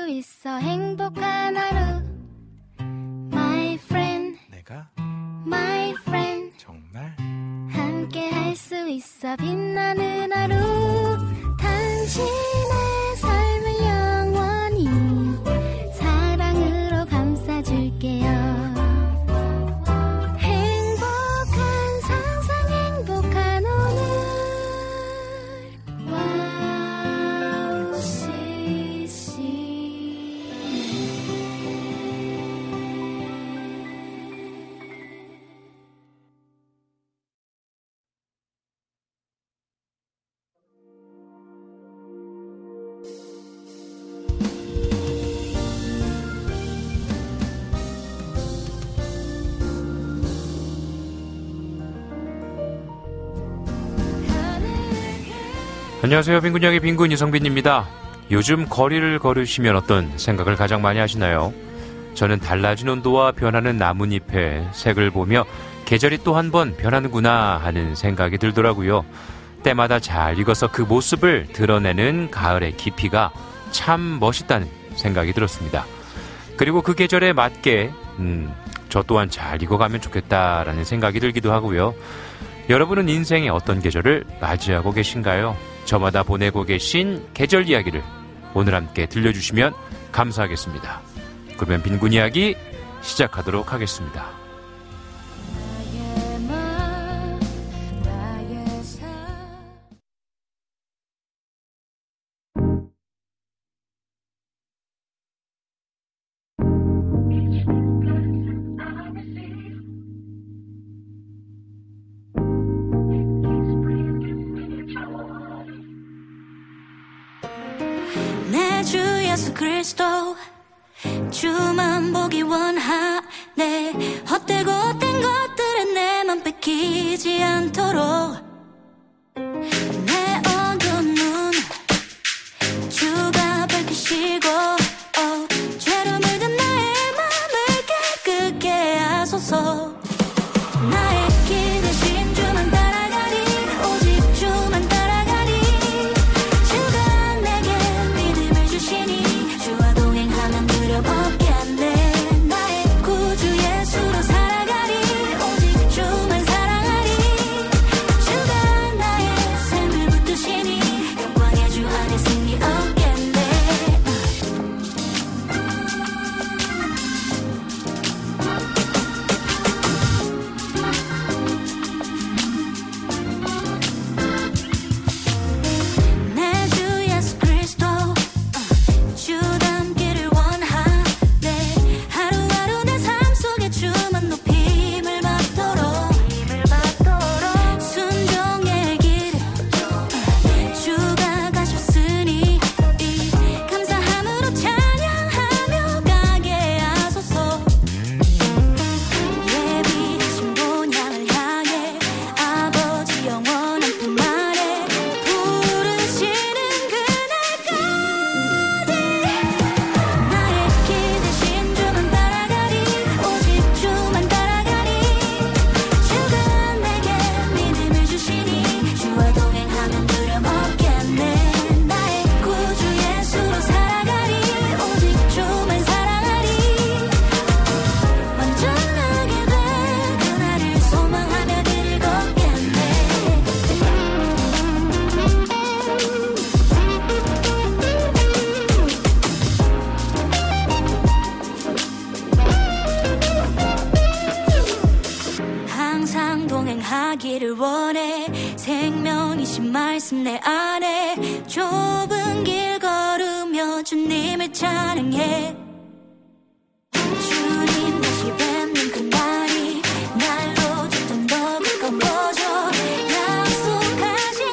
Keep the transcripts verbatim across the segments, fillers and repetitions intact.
수 있어 행복한 하루 My friend 내가 My friend 정말 함께 할 수 있어 빛나는 하루 당신의 삶을 영원히 사랑으로 감싸줄게요 안녕하세요. 빈군역의 빈군 이성빈입니다. 요즘 거리를 걸으시면 어떤 생각을 가장 많이 하시나요? 저는 달라진 온도와 변하는 나뭇잎의 색을 보며 계절이 또 한 번 변하는구나 하는 생각이 들더라고요. 때마다 잘 익어서 그 모습을 드러내는 가을의 깊이가 참 멋있다는 생각이 들었습니다. 그리고 그 계절에 맞게 음, 저 또한 잘 익어가면 좋겠다라는 생각이 들기도 하고요. 여러분은 인생의 어떤 계절을 맞이하고 계신가요? 저마다 보내고 계신 계절 이야기를 오늘 함께 들려주시면 감사하겠습니다. 그러면 빈군 이야기 시작하도록 하겠습니다. 예수 그리스도 주만 보기 원하네 헛되고 헛된 것들은 내 맘 뺏기지 않도록 내 어두운 눈 주가 밝히시고 oh, 죄로 물든 나의 맘을 깨끗게 하소서 나의 길 대신 주만 따라가리 오직 주만 따라가리 주가 내게 믿음을 주시니 주와 동행하면 두려움 없겠네 나의 구주 예수로 살아가리 오직 주만 사랑하리 주가 나의 삶을 붙드시니 영광의 주 안에 승리 없겠네 내 주 예수 그리스도 주 닮기를 원하네 하루하루 내 삶 속에 주만 높임을 받도록 순종의 길 주가 가셨으니 감사함으로 찬양하며 가게 하소서 예비하신 본향을 향해 아버지 영원한 품 아래 부르시는 그날까지 나의 길 대신 주만 따라가리 오직 주만 따라가리 주가 내게 믿음을 주시니 주와 동행하면 두려움 없겠네 나의 구주 예수로 살아가리 오직 주만 사랑하리 완전하게 된 그날을 소망하며 길을 걷겠네 항상 동행하기를 원해 생명이신 말씀 내 안에 좁은 길 걸으며 주님을 찬양해 주님 다시 뵙는 그날이 날로 조금 더 가까워져 약속하신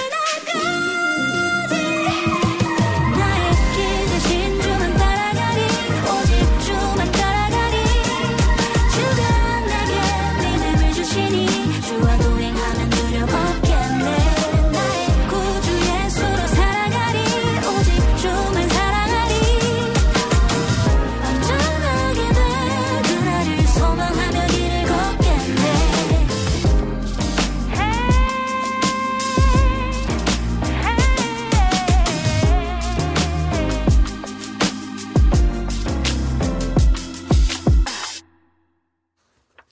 그날까지 나의 길 대신 주만 따라가리 오직 주만 따라가리 주가 내게 믿음을 주시니 주와 동행하면 두려움 없겠네 나의 구주 예수로 살아가리 오직 주만 사랑하리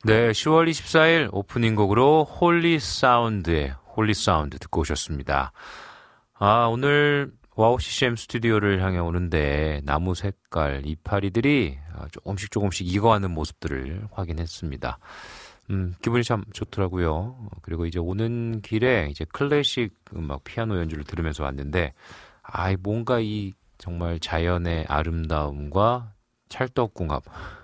네, 시월 이십사일 오프닝 곡으로 홀리 사운드의 홀리 사운드 듣고 오셨습니다. 아, 오늘 와우 씨씨엠 스튜디오를 향해 오는데 나무 색깔 이파리들이 조금씩 조금씩 익어가는 모습들을 확인했습니다. 음, 기분이 참 좋더라고요. 그리고 이제 오는 길에 이제 클래식 음악 피아노 연주를 들으면서 왔는데, 아, 뭔가 이 정말 자연의 아름다움과 찰떡궁합.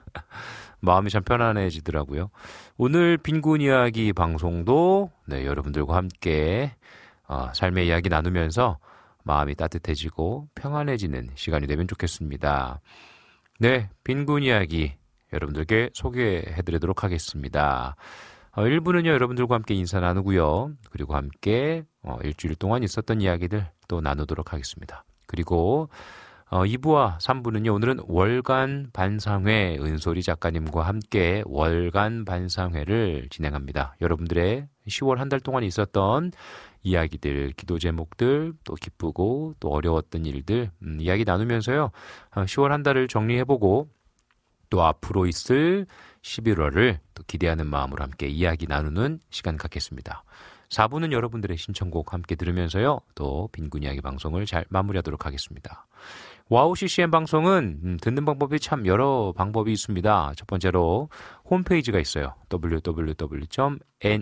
마음이 참 편안해지더라고요. 오늘 빈곤 이야기 방송도 네, 여러분들과 함께 어, 삶의 이야기 나누면서 마음이 따뜻해지고 평안해지는 시간이 되면 좋겠습니다. 네, 빈곤 이야기 여러분들께 소개해드리도록 하겠습니다. 어, 일 부는요, 여러분들과 함께 인사 나누고요. 그리고 함께 어, 일주일 동안 있었던 이야기들 또 나누도록 하겠습니다. 그리고 어, 이 부와 삼 부는요, 오늘은 월간 반상회 은솔이 작가님과 함께 월간 반상회를 진행합니다. 여러분들의 시월 한 달 동안 있었던 이야기들, 기도 제목들, 또 기쁘고 또 어려웠던 일들, 음, 이야기 나누면서요, 어, 시월 한 달을 정리해보고 또 앞으로 있을 십일월을 또 기대하는 마음으로 함께 이야기 나누는 시간 갖겠습니다. 사 부는 여러분들의 신청곡 함께 들으면서요, 또 빈곤 이야기 방송을 잘 마무리하도록 하겠습니다. 와우 씨씨엠 방송은 음, 듣는 방법이 참 여러 방법이 있습니다. 첫 번째로 홈페이지가 있어요. 더블유 더블유 더블유 점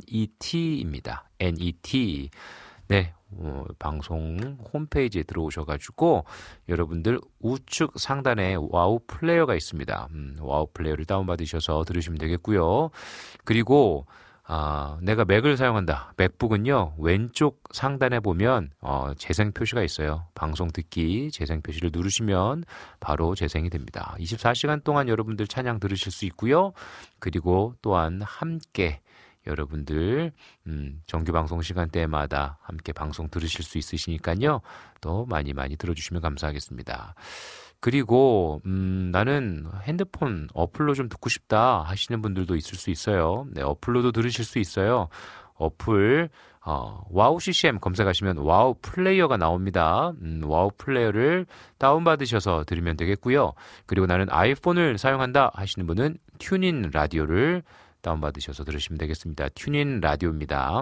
넷입니다. 넷. 네, 어, 방송 홈페이지에 들어오셔가지고 여러분들 우측 상단에 와우 플레이어가 있습니다. 음, 와우 플레이어를 다운받으셔서 들으시면 되겠고요. 그리고 아, 내가 맥을 사용한다. 맥북은요, 왼쪽 상단에 보면 어, 재생 표시가 있어요. 방송 듣기 재생 표시를 누르시면 바로 재생이 됩니다. 이십사 시간 동안 여러분들 찬양 들으실 수 있고요. 그리고 또한 함께 여러분들 음, 정규 방송 시간대마다 함께 방송 들으실 수 있으시니까요. 또 많이 많이 들어주시면 감사하겠습니다. 그리고 음, 나는 핸드폰 어플로 좀 듣고 싶다 하시는 분들도 있을 수 있어요. 네, 어플로도 들으실 수 있어요. 어플 어, 와우 씨씨엠 검색하시면 와우 플레이어가 나옵니다. 음, 와우 플레이어를 다운받으셔서 들으면 되겠고요. 그리고 나는 아이폰을 사용한다 하시는 분은 튜닝 라디오를 다운받으셔서 들으시면 되겠습니다. 튜닝 라디오입니다.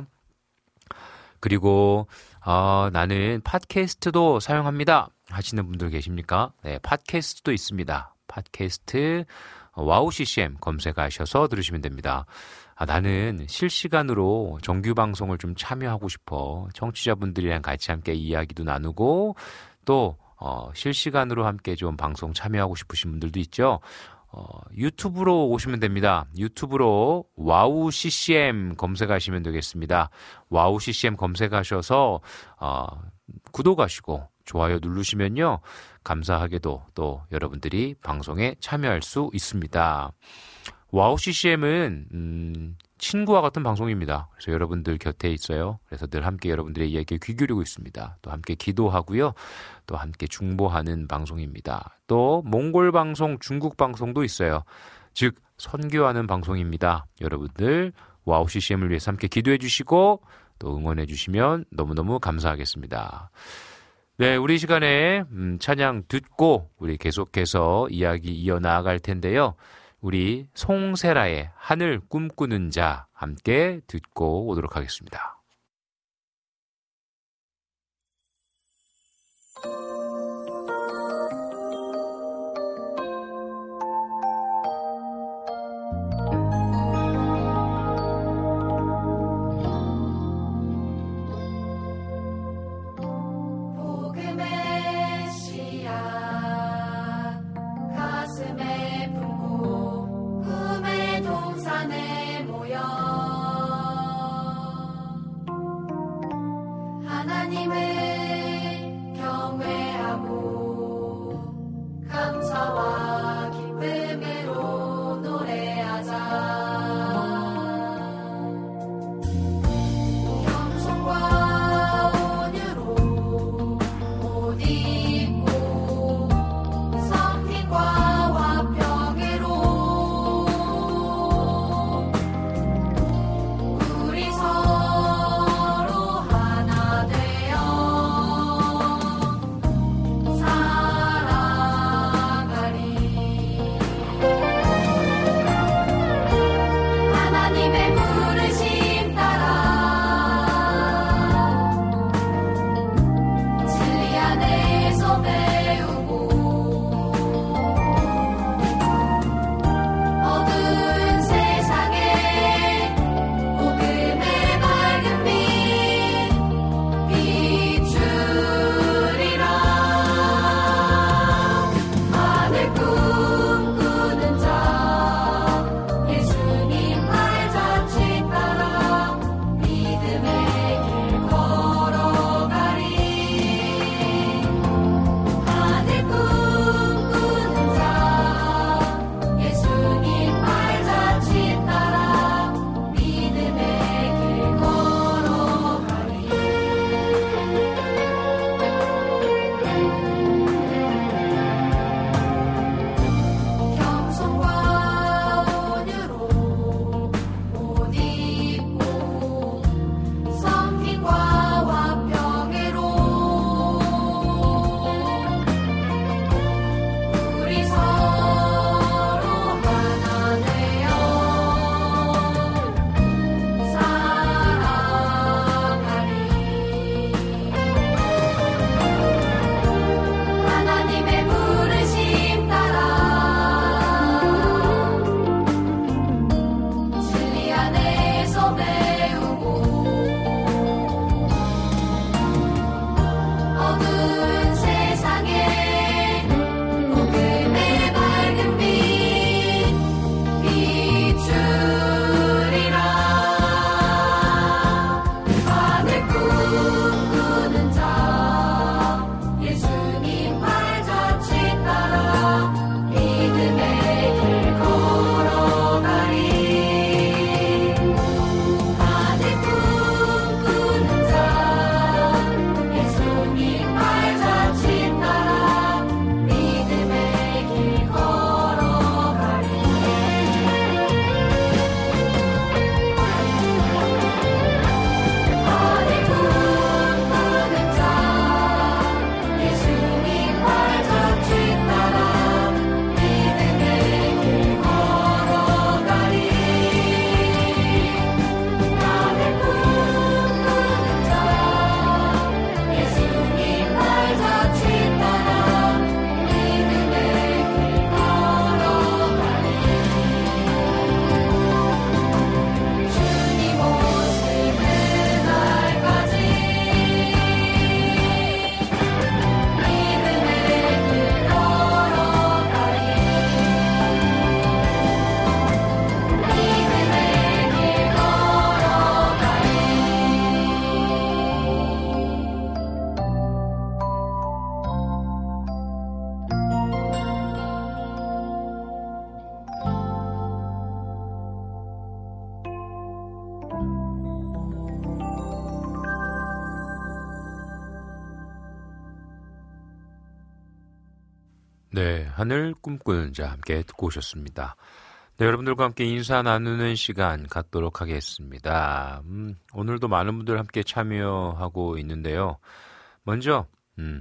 그리고 어, 나는 팟캐스트도 사용합니다 하시는 분들 계십니까? 네, 팟캐스트도 있습니다. 팟캐스트 와우 씨씨엠 검색하셔서 들으시면 됩니다. 아, 나는 실시간으로 정규 방송을 좀 참여하고 싶어. 청취자분들이랑 같이 함께 이야기도 나누고 또 어, 실시간으로 함께 좀 방송 참여하고 싶으신 분들도 있죠. 어, 유튜브로 오시면 됩니다. 유튜브로 와우 씨씨엠 검색하시면 되겠습니다. 와우 씨씨엠 검색하셔서 어, 구독하시고 좋아요 누르시면요, 감사하게도 또 여러분들이 방송에 참여할 수 있습니다. 와우 씨씨엠은 음, 친구와 같은 방송입니다. 그래서 여러분들 곁에 있어요. 그래서 늘 함께 여러분들의 이야기에 귀 기울이고 있습니다. 또 함께 기도하고요. 또 함께 중보하는 방송입니다. 또 몽골 방송, 중국 방송도 있어요. 즉 선교하는 방송입니다. 여러분들 와우 씨씨엠을 위해서 함께 기도해 주시고 또 응원해 주시면 너무너무 감사하겠습니다. 네, 우리 시간에 음, 찬양 듣고 우리 계속해서 이야기 이어나갈 텐데요. 우리 송세라의 하늘 꿈꾸는 자 함께 듣고 오도록 하겠습니다. 꿈의 동산에 모여 네, 하늘 꿈꾸는 자 함께 듣고 오셨습니다. 네, 여러분들과 함께 인사 나누는 시간 갖도록 하겠습니다. 음, 오늘도 많은 분들 함께 참여하고 있는데요. 먼저 음,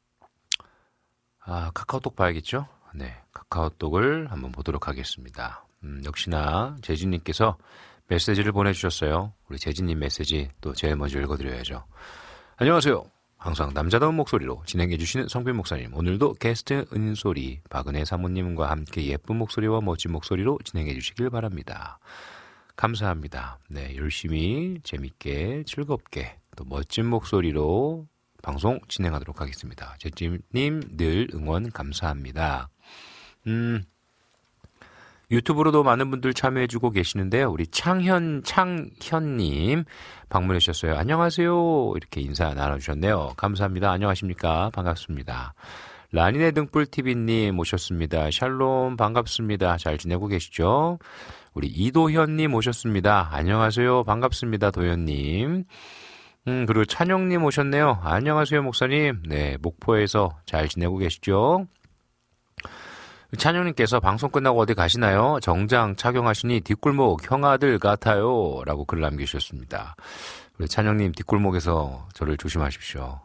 아, 카카오톡 봐야겠죠? 네, 카카오톡을 한번 보도록 하겠습니다. 음, 역시나 재진님께서 메시지를 보내주셨어요. 우리 재진님 메시지 또 제일 먼저 읽어드려야죠. 안녕하세요. 항상 남자다운 목소리로 진행해주시는 성빈 목사님, 오늘도 게스트 은솔이 박은혜 사모님과 함께 예쁜 목소리와 멋진 목소리로 진행해주시길 바랍니다. 감사합니다. 네, 열심히 재밌게 즐겁게 또 멋진 목소리로 방송 진행하도록 하겠습니다. 재진님 늘 응원 감사합니다. 음, 유튜브로도 많은 분들 참여해주고 계시는데요. 우리 창현, 창현님 방문해 주셨어요. 안녕하세요. 이렇게 인사 나눠주셨네요. 감사합니다. 안녕하십니까. 반갑습니다. 라니네 등불티비님 오셨습니다. 샬롬 반갑습니다. 잘 지내고 계시죠? 우리 이도현님 오셨습니다. 안녕하세요. 반갑습니다. 도현님. 음, 그리고 찬영님 오셨네요. 안녕하세요. 목사님. 네, 목포에서 잘 지내고 계시죠? 찬영님께서 방송 끝나고 어디 가시나요? 정장 착용하시니 뒷골목 형아들 같아요. 라고 글 남기셨습니다. 우리 찬영님 뒷골목에서 저를 조심하십시오.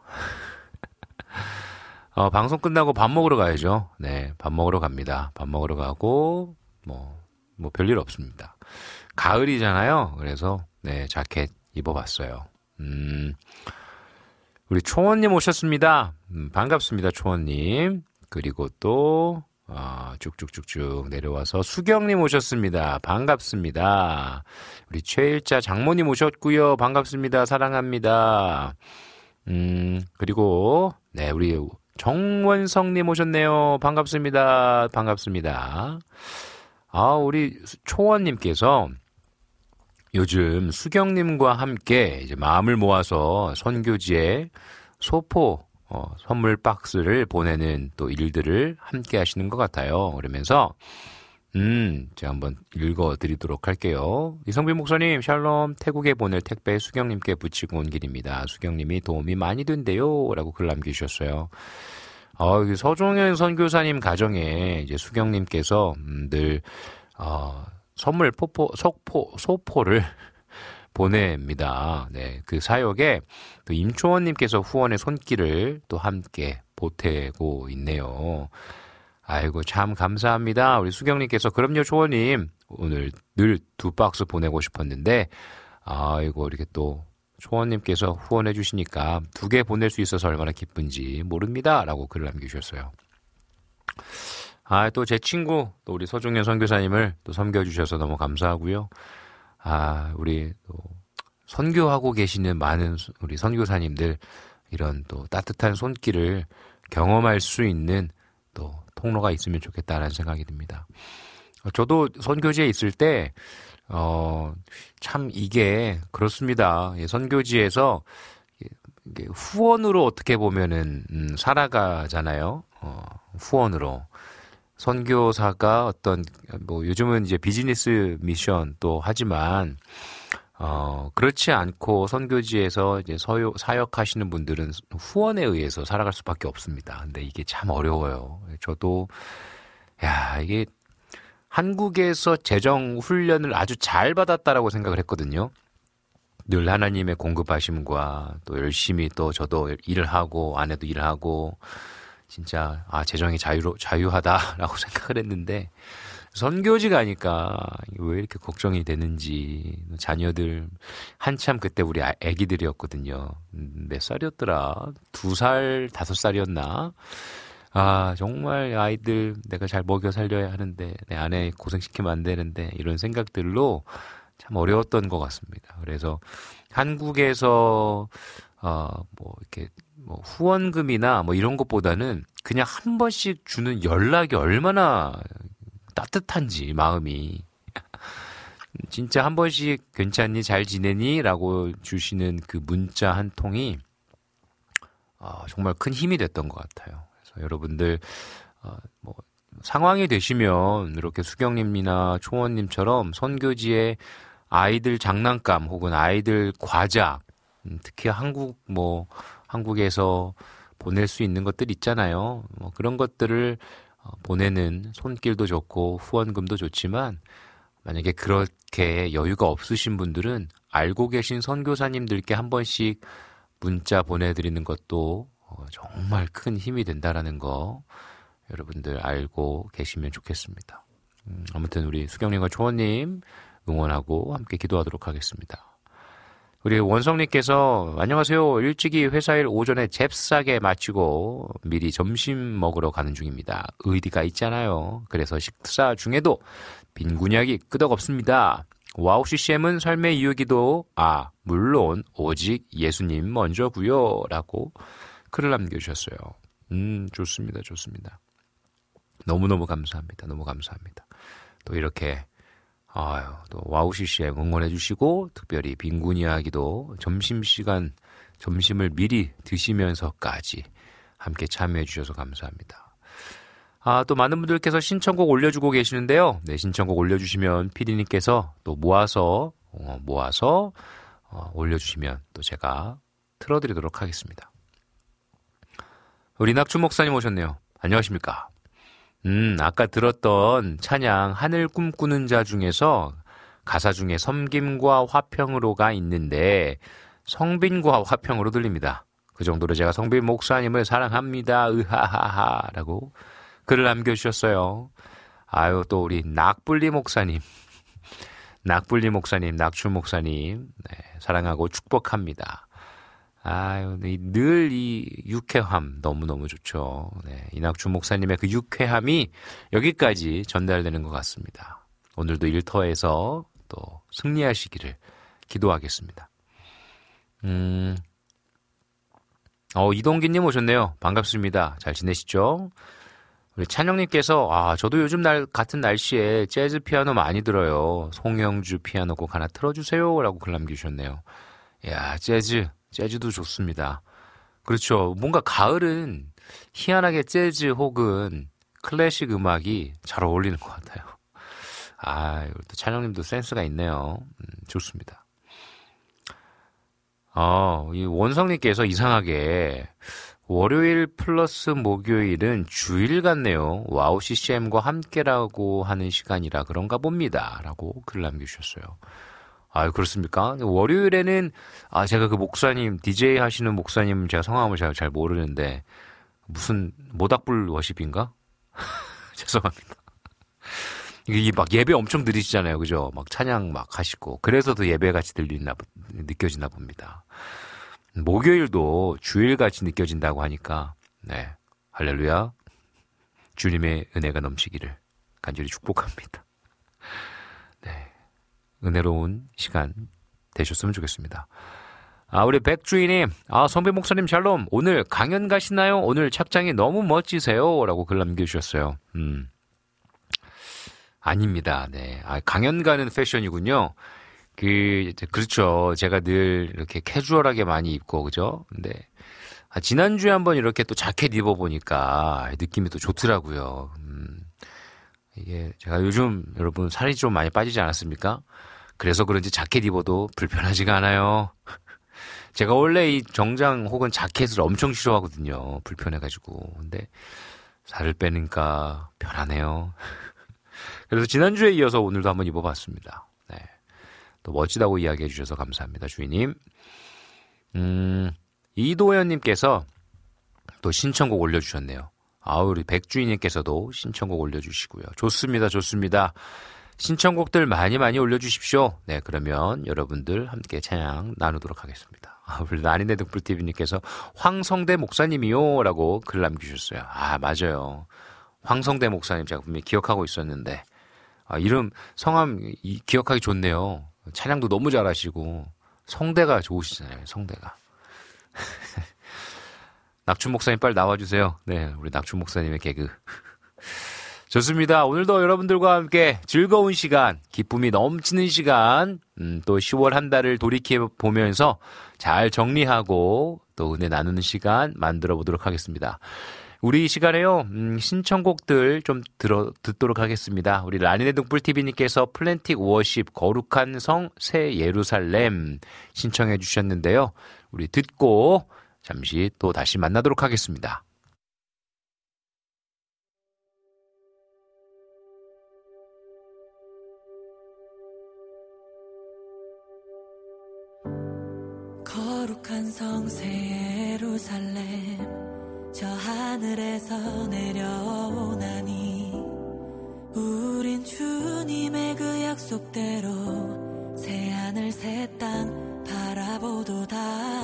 어, 방송 끝나고 밥 먹으러 가야죠. 네, 밥 먹으러 갑니다. 밥 먹으러 가고 뭐, 뭐 별일 없습니다. 가을이잖아요. 그래서 네, 자켓 입어봤어요. 음, 우리 초원님 오셨습니다. 음, 반갑습니다. 초원님. 그리고 또 아, 쭉쭉쭉쭉 내려와서 수경님 오셨습니다. 반갑습니다. 우리 최일자 장모님 오셨고요. 반갑습니다. 사랑합니다. 음, 그리고 네, 우리 정원성님 오셨네요. 반갑습니다. 반갑습니다. 아, 우리 초원님께서 요즘 수경님과 함께 이제 마음을 모아서 선교지에 소포 어, 선물 박스를 보내는 또 일들을 함께 하시는 것 같아요. 그러면서 음, 제가 한번 읽어드리도록 할게요. 이성빈 목사님, 샬롬. 태국에 보낼 택배 수경님께 붙이고 온 길입니다. 수경님이 도움이 많이 된대요. 라고 글 남기셨어요. 어, 서종현 선교사님 가정에 이제 수경님께서 음, 늘 어, 선물 포포, 속포, 소포를 보냅니다. 네, 그 사역에 또 임초원님께서 후원의 손길을 또 함께 보태고 있네요. 아이고, 참 감사합니다. 우리 수경님께서 그럼요, 초원님. 오늘 늘 두 박스 보내고 싶었는데, 아이고, 이렇게 또 초원님께서 후원해 주시니까 두 개 보낼 수 있어서 얼마나 기쁜지 모릅니다. 라고 글을 남겨주셨어요. 아, 또 제 친구, 또 우리 서종현 선교사님을 또 섬겨주셔서 너무 감사하고요. 아, 우리 또 선교하고 계시는 많은 우리 선교사님들 이런 또 따뜻한 손길을 경험할 수 있는 또 통로가 있으면 좋겠다라는 생각이 듭니다. 저도 선교지에 있을 때, 어, 참 이게 그렇습니다. 선교지에서 후원으로 어떻게 보면은, 음, 살아가잖아요. 어, 후원으로. 선교사가 어떤, 뭐, 요즘은 이제 비즈니스 미션 또 하지만, 어, 그렇지 않고 선교지에서 이제 서요, 사역하시는 분들은 후원에 의해서 살아갈 수밖에 없습니다. 근데 이게 참 어려워요. 저도, 야, 이게 한국에서 재정 훈련을 아주 잘 받았다라고 생각을 했거든요. 늘 하나님의 공급하심과 또 열심히 또 저도 일을 하고, 아내도 일을 하고, 진짜 아 재정이 자유로 자유하다라고 생각을 했는데 선교지 가니까 왜 이렇게 걱정이 되는지. 자녀들 한참 그때 우리 아기들이었거든요. 몇 살이었더라? 두 살, 다섯 살이었나? 아 정말 아이들 내가 잘 먹여 살려야 하는데 내 아내 고생시키면 안 되는데 이런 생각들로 참 어려웠던 것 같습니다. 그래서 한국에서 어 뭐 이렇게 뭐 후원금이나 뭐 이런 것보다는 그냥 한 번씩 주는 연락이 얼마나 따뜻한지 마음이 진짜 한 번씩 괜찮니 잘 지내니 라고 주시는 그 문자 한 통이 어, 정말 큰 힘이 됐던 것 같아요. 그래서 여러분들 어, 뭐 상황이 되시면 이렇게 수경님이나 초원님처럼 선교지에 아이들 장난감 혹은 아이들 과자 특히 한국 뭐 한국에서 보낼 수 있는 것들 있잖아요. 뭐 그런 것들을 어, 보내는 손길도 좋고 후원금도 좋지만 만약에 그렇게 여유가 없으신 분들은 알고 계신 선교사님들께 한 번씩 문자 보내드리는 것도 어, 정말 큰 힘이 된다라는 거 여러분들 알고 계시면 좋겠습니다. 음, 아무튼 우리 수경님과 초원님 응원하고 함께 기도하도록 하겠습니다. 우리 원성님께서 안녕하세요. 일찍이 회사일 오전에 잽싸게 마치고 미리 점심 먹으러 가는 중입니다. 의리가 있잖아요. 그래서 식사 중에도 빈군약이 끄덕없습니다. 와우 씨씨엠은 삶의 이유기도 아 물론 오직 예수님 먼저고요 라고 글을 남겨주셨어요. 음 좋습니다. 좋습니다. 너무너무 감사합니다. 너무 감사합니다. 또 이렇게 아유, 또 와우 씨씨엠 응원해 주시고 특별히 빈군 이야기도 점심시간 점심을 미리 드시면서까지 함께 참여해 주셔서 감사합니다. 아, 또 많은 분들께서 신청곡 올려주고 계시는데요. 네, 신청곡 올려주시면 피디님께서 또 모아서 어, 모아서 어, 올려주시면 또 제가 틀어드리도록 하겠습니다. 우리 낙춘 목사님 오셨네요. 안녕하십니까? 음, 아까 들었던 찬양 하늘 꿈꾸는 자 중에서 가사 중에 섬김과 화평으로가 있는데 성빈과 화평으로 들립니다. 그 정도로 제가 성빈 목사님을 사랑합니다. 으하하하 라고 글을 남겨주셨어요. 아유, 또 우리 낙불리 목사님 낙불리 목사님, 낙춘 목사님 네, 사랑하고 축복합니다. 아유, 늘 이 유쾌함 너무너무 좋죠. 네, 이낙준 목사님의 그 유쾌함이 여기까지 전달되는 것 같습니다. 오늘도 일터에서 또 승리하시기를 기도하겠습니다. 음, 어, 이동기님 오셨네요. 반갑습니다. 잘 지내시죠? 우리 찬영님께서 아, 저도 요즘 날 같은 날씨에 재즈 피아노 많이 들어요. 송영주 피아노 곡 하나 틀어주세요. 라고 글 남기셨네요. 이야, 재즈. 재즈도 좋습니다. 그렇죠. 뭔가 가을은 희한하게 재즈 혹은 클래식 음악이 잘 어울리는 것 같아요. 아, 또 찬영님도 센스가 있네요. 음, 좋습니다. 어, 이 원성님께서 이상하게 월요일 플러스 목요일은 주일 같네요. 와우 씨씨엠과 함께라고 하는 시간이라 그런가 봅니다. 라고 글 남겨주셨어요. 아, 그렇습니까? 월요일에는, 아, 제가 그 목사님, 디제이 하시는 목사님, 제가 성함을 잘, 잘 모르는데, 무슨, 모닥불 워십인가? 죄송합니다. 이게 막 예배 엄청 드리시잖아요. 그죠? 막 찬양 막 하시고. 그래서 더 예배같이 들리나, 느껴지나 봅니다. 목요일도 주일같이 느껴진다고 하니까, 네. 할렐루야. 주님의 은혜가 넘치기를 간절히 축복합니다. 네. 은혜로운 시간 되셨으면 좋겠습니다. 아, 우리 백주인님, 아, 성배 목사님 샬롬, 오늘 강연 가시나요? 오늘 착장이 너무 멋지세요. 라고 글 남겨주셨어요. 음. 아닙니다. 네. 아, 강연 가는 패션이군요. 그, 그렇죠. 제가 늘 이렇게 캐주얼하게 많이 입고, 그죠? 근데, 아, 지난주에 한번 이렇게 또 자켓 입어보니까 느낌이 또 좋더라고요. 음. 이게 제가 요즘 여러분 살이 좀 많이 빠지지 않았습니까? 그래서 그런지 자켓 입어도 불편하지가 않아요. 제가 원래 이 정장 혹은 자켓을 엄청 싫어하거든요. 불편해가지고. 근데 살을 빼니까 편하네요. 그래서 지난주에 이어서 오늘도 한번 입어봤습니다. 네. 또 멋지다고 이야기해 주셔서 감사합니다, 주인님. 음, 이도현님께서 또 신청곡 올려주셨네요. 아, 우리 백주인님께서도 신청곡 올려주시고요. 좋습니다, 좋습니다. 신청곡들 많이 많이 올려주십시오. 네, 그러면 여러분들 함께 찬양 나누도록 하겠습니다. 아, 우리 라니네 등불티비님께서 황성대 목사님이요 라고 글 남기셨어요. 아, 맞아요. 황성대 목사님 제가 분명히 기억하고 있었는데 아, 이름 성함 이, 기억하기 좋네요. 찬양도 너무 잘하시고 성대가 좋으시잖아요. 성대가. 낙춘 목사님 빨리 나와주세요. 네, 우리 낙춘 목사님의 개그. 좋습니다. 오늘도 여러분들과 함께 즐거운 시간, 기쁨이 넘치는 시간, 음, 또 시월 한 달을 돌이켜보면서 잘 정리하고 또 은혜 나누는 시간 만들어 보도록 하겠습니다. 우리 이 시간에요, 음, 신청곡들 좀 들어, 듣도록 하겠습니다. 우리 라니네 등불티비님께서 플랜틱 워십 거룩한 성 새 예루살렘 신청해 주셨는데요. 우리 듣고 잠시 또 다시 만나도록 하겠습니다. 거룩한 성세 예루살렘 저 하늘에서 내려오나니 우린 주님의 그 약속대로 새하늘 새 땅 바라보도다.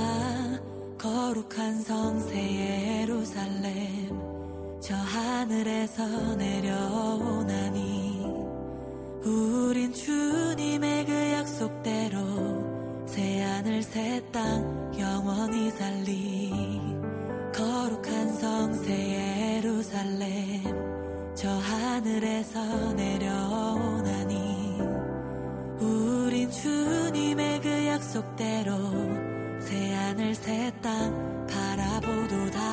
거룩한 성세 예루살렘 저 하늘에서 내려오나니 우린 주님의 그 약속대로 새하늘 새 땅 영원히 살리. 거룩한 성세 예루살렘 저 하늘에서 내려오나니 우린 주님의 그 약속대로 새하늘 새 땅 바라보도다.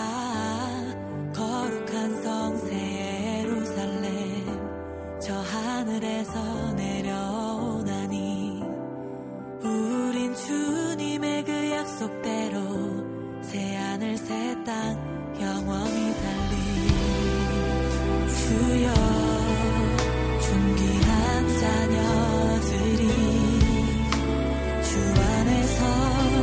거룩한 성세 예루살렘 저 하늘에서 내려오나니 우린 주님의 그 약속대로 새하늘 새 땅 영원히 살리. 주여 존귀한 자녀들이 주 안에서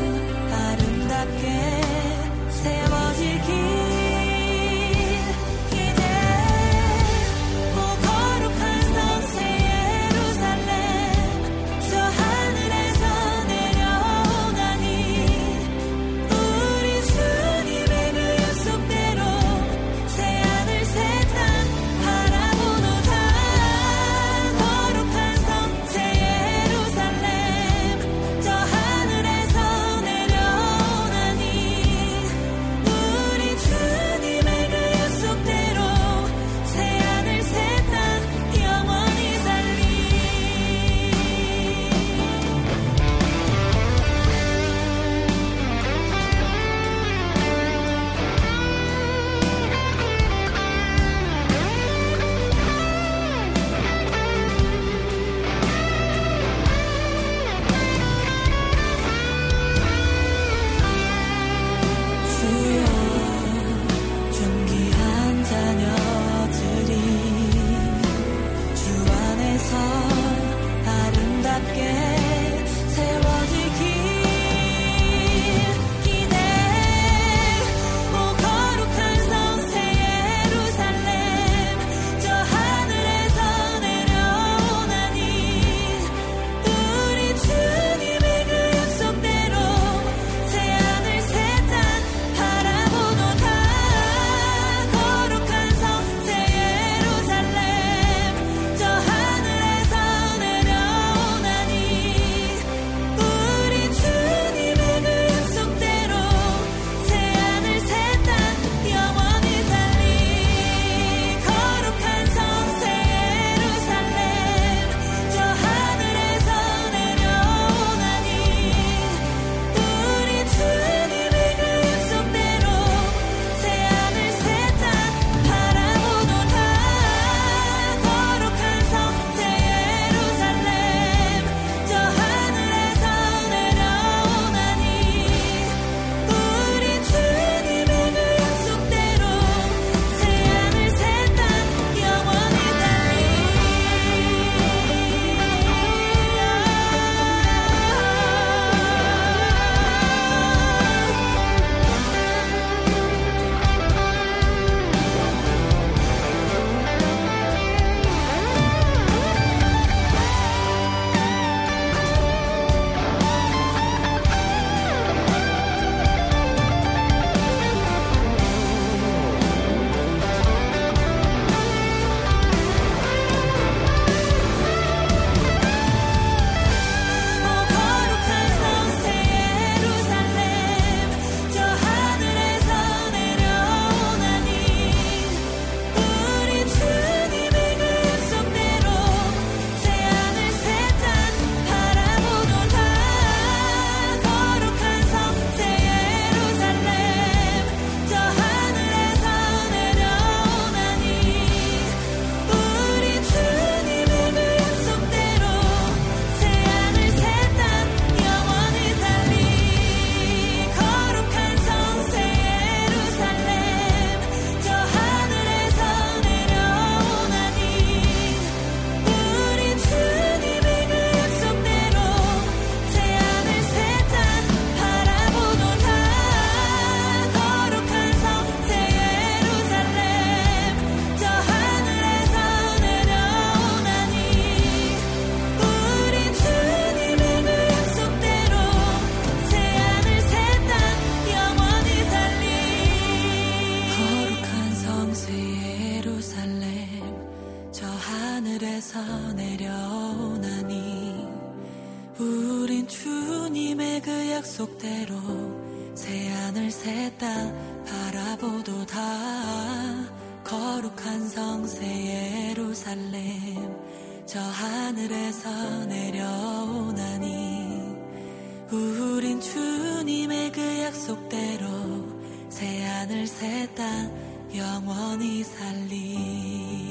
하늘에서 내려오나니 우린 주님의 그 약속대로 새하늘 새 땅 바라보도다. 거룩한 성새 예루살렘 저 하늘에서 내려오나니 우린 주님의 그 약속대로 새하늘 새 땅 영원히 살리.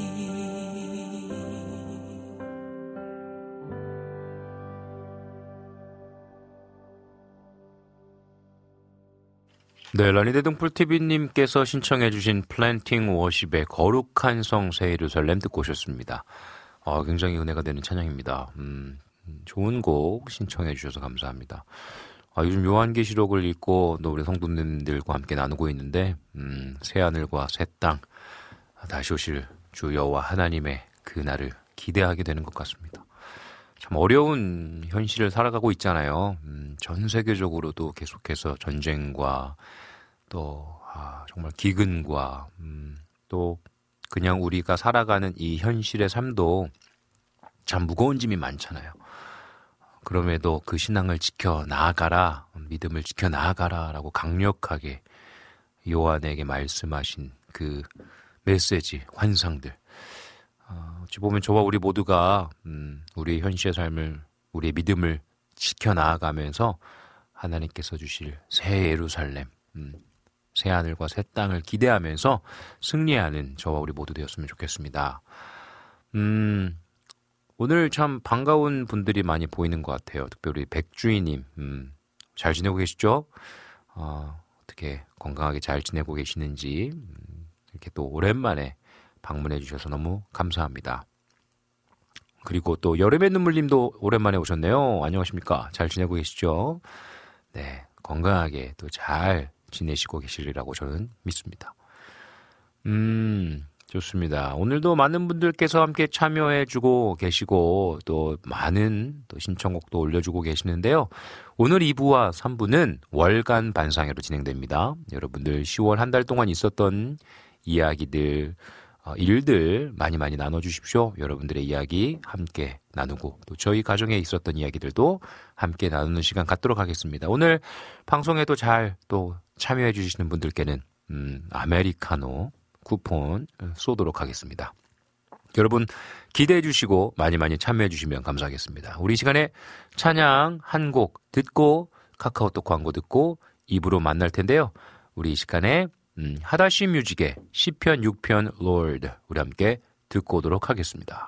네, 라니대등불티비님께서 신청해주신 플랜팅 워십의 거룩한 성 새 예루살렘 듣고 오셨습니다. 어, 굉장히 은혜가 되는 찬양입니다. 음, 좋은 곡 신청해주셔서 감사합니다. 아, 요즘 요한계시록을 읽고 또 우리 성도님들과 함께 나누고 있는데 음, 새하늘과 새 땅 다시 오실 주 여호와 하나님의 그 날을 기대하게 되는 것 같습니다. 참 어려운 현실을 살아가고 있잖아요. 음, 전 세계적으로도 계속해서 전쟁과 또 아, 정말 기근과 음, 또 그냥 우리가 살아가는 이 현실의 삶도 참 무거운 짐이 많잖아요. 그럼에도 그 신앙을 지켜 나아가라, 믿음을 지켜 나아가라 라고 강력하게 요한에게 말씀하신 그 메시지, 환상들. 어, 어찌 보면 저와 우리 모두가 음, 우리의 현실의 삶을, 우리의 믿음을 지켜 나아가면서 하나님께서 주실 새 예루살렘, 음, 새 하늘과 새 땅을 기대하면서 승리하는 저와 우리 모두 되었으면 좋겠습니다. 음, 오늘 참 반가운 분들이 많이 보이는 것 같아요. 특별히 백주희님, 음, 잘 지내고 계시죠? 어, 어떻게 건강하게 잘 지내고 계시는지 음, 이렇게 또 오랜만에 방문해 주셔서 너무 감사합니다. 그리고 또 여름의 눈물님도 오랜만에 오셨네요. 안녕하십니까? 잘 지내고 계시죠? 네, 건강하게 또 잘 지내시고 계시리라고 저는 믿습니다. 음, 좋습니다. 오늘도 많은 분들께서 함께 참여해주고 계시고 또 많은 또 신청곡도 올려주고 계시는데요. 오늘 이 부와 삼 부는 월간 반상회로 진행됩니다. 여러분들 시월 한 달 동안 있었던 이야기들, 어, 일들 많이 많이 나눠주십시오. 여러분들의 이야기 함께 나누고 또 저희 가정에 있었던 이야기들도 함께 나누는 시간 갖도록 하겠습니다. 오늘 방송에도 잘 또 참여해 주시는 분들께는 음, 아메리카노 쿠폰 쏘도록 하겠습니다. 여러분 기대해 주시고 많이 많이 참여해 주시면 감사하겠습니다. 우리 시간에 찬양 한 곡 듣고 카카오톡 광고 듣고 이 부로 만날 텐데요. 우리 이 시간에 음, 하다시 뮤직의 시편 육 편 Lord 우리 함께 듣고 오도록 하겠습니다.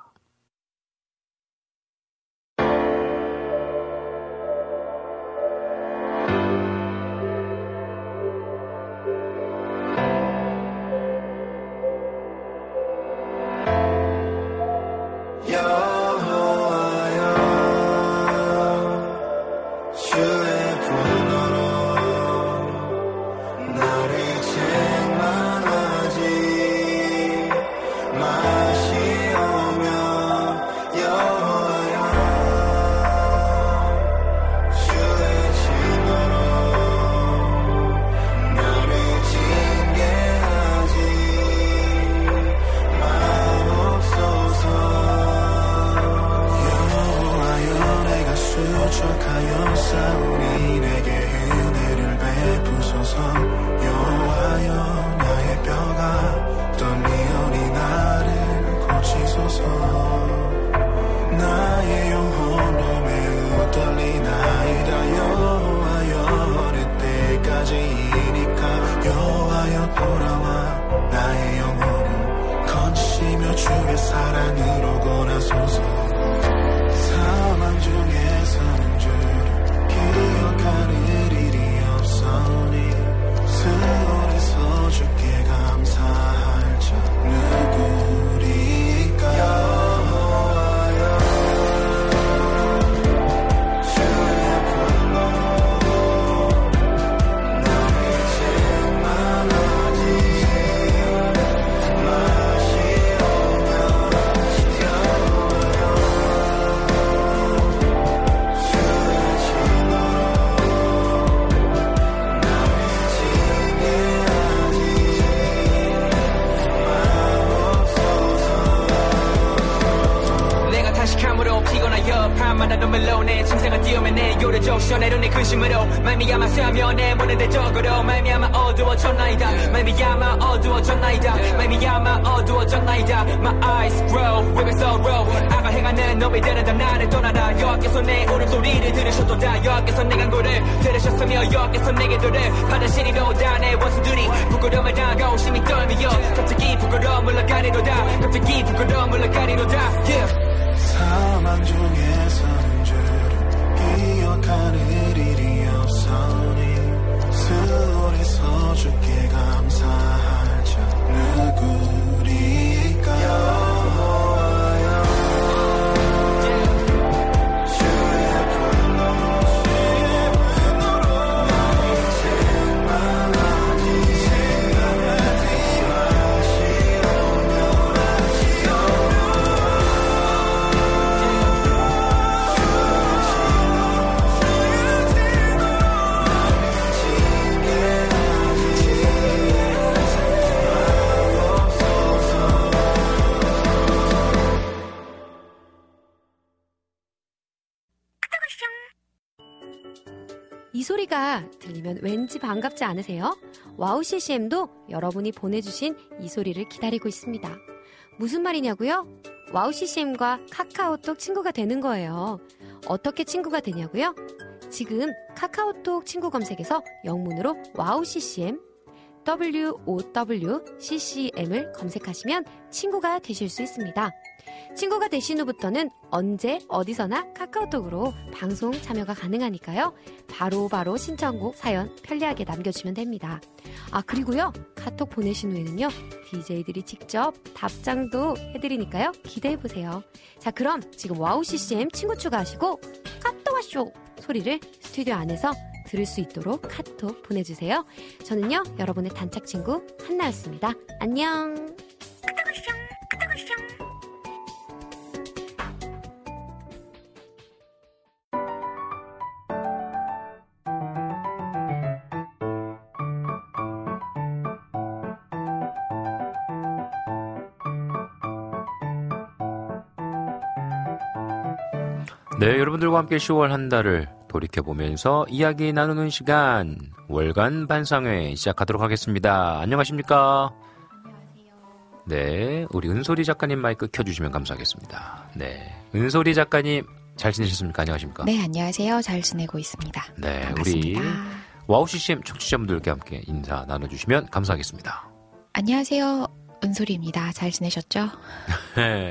Oh 밤마다 눈물로 내 침생을 띄우며 내 요래져 시원해로 내 근심으로 말미암아 쇠하며 내 문을 대적으로 말미암아 어두워졌나이다 말미암아 어두워졌나이다 말미암아 어두워졌나이다 My eyes grow with sorrow 악을 행하는 너희들은 다 나를 떠나라 여호와께서 내 울음소리를 들으셔도 다 여호와께서 내 간구를 들으셨으며 여호와께서 내게 들을 받으시리로 다 내 원수들이 부끄러움을 당하고 심히 떨미여 갑자기 부끄러움 물러가리로다 갑자기 부끄러움 물러가리로다 yeah. 사망 중에서는 죄를 기억하는 일이 없으니 스스로에서 주께 감사할 자 누구리까 이 소리가 들리면 왠지 반갑지 않으세요? 와우 씨씨엠도 여러분이 보내주신 이 소리를 기다리고 있습니다. 무슨 말이냐고요? 와우 씨씨엠과 카카오톡 친구가 되는 거예요. 어떻게 친구가 되냐고요? 지금 카카오톡 친구 검색에서 영문으로 와우 씨씨엠 더블유 오 더블유 씨씨엠을 검색하시면 친구가 되실 수 있습니다. 친구가 되신 후부터는 언제 어디서나 카카오톡으로 방송 참여가 가능하니까요. 바로바로 바로 신청곡 사연 편리하게 남겨주시면 됩니다. 아 그리고요 카톡 보내신 후에는요 디제이들이 직접 답장도 해드리니까요 기대해보세요. 자 그럼 지금 와우 씨씨엠 친구 추가하시고 카톡 와쇼 소리를 스튜디오 안에서 들을 수 있도록 카톡 보내주세요. 저는요 여러분의 단짝 친구 한나였습니다. 안녕. 네, 여러분들과 함께 시월 한 달을 돌이켜보면서 이야기 나누는 시간 월간 반상회 시작하도록 하겠습니다. 안녕하십니까? 안녕하세요. 네, 우리 은솔이 작가님 마이크 켜주시면 감사하겠습니다. 네, 은솔이 작가님 잘 지내셨습니까? 안녕하십니까? 네, 안녕하세요. 잘 지내고 있습니다. 네, 반갑습니다. 우리 와우 씨씨엠 청취자분들께 함께 인사 나눠주시면 감사하겠습니다. 안녕하세요. 은솔이입니다. 잘 지내셨죠? 네.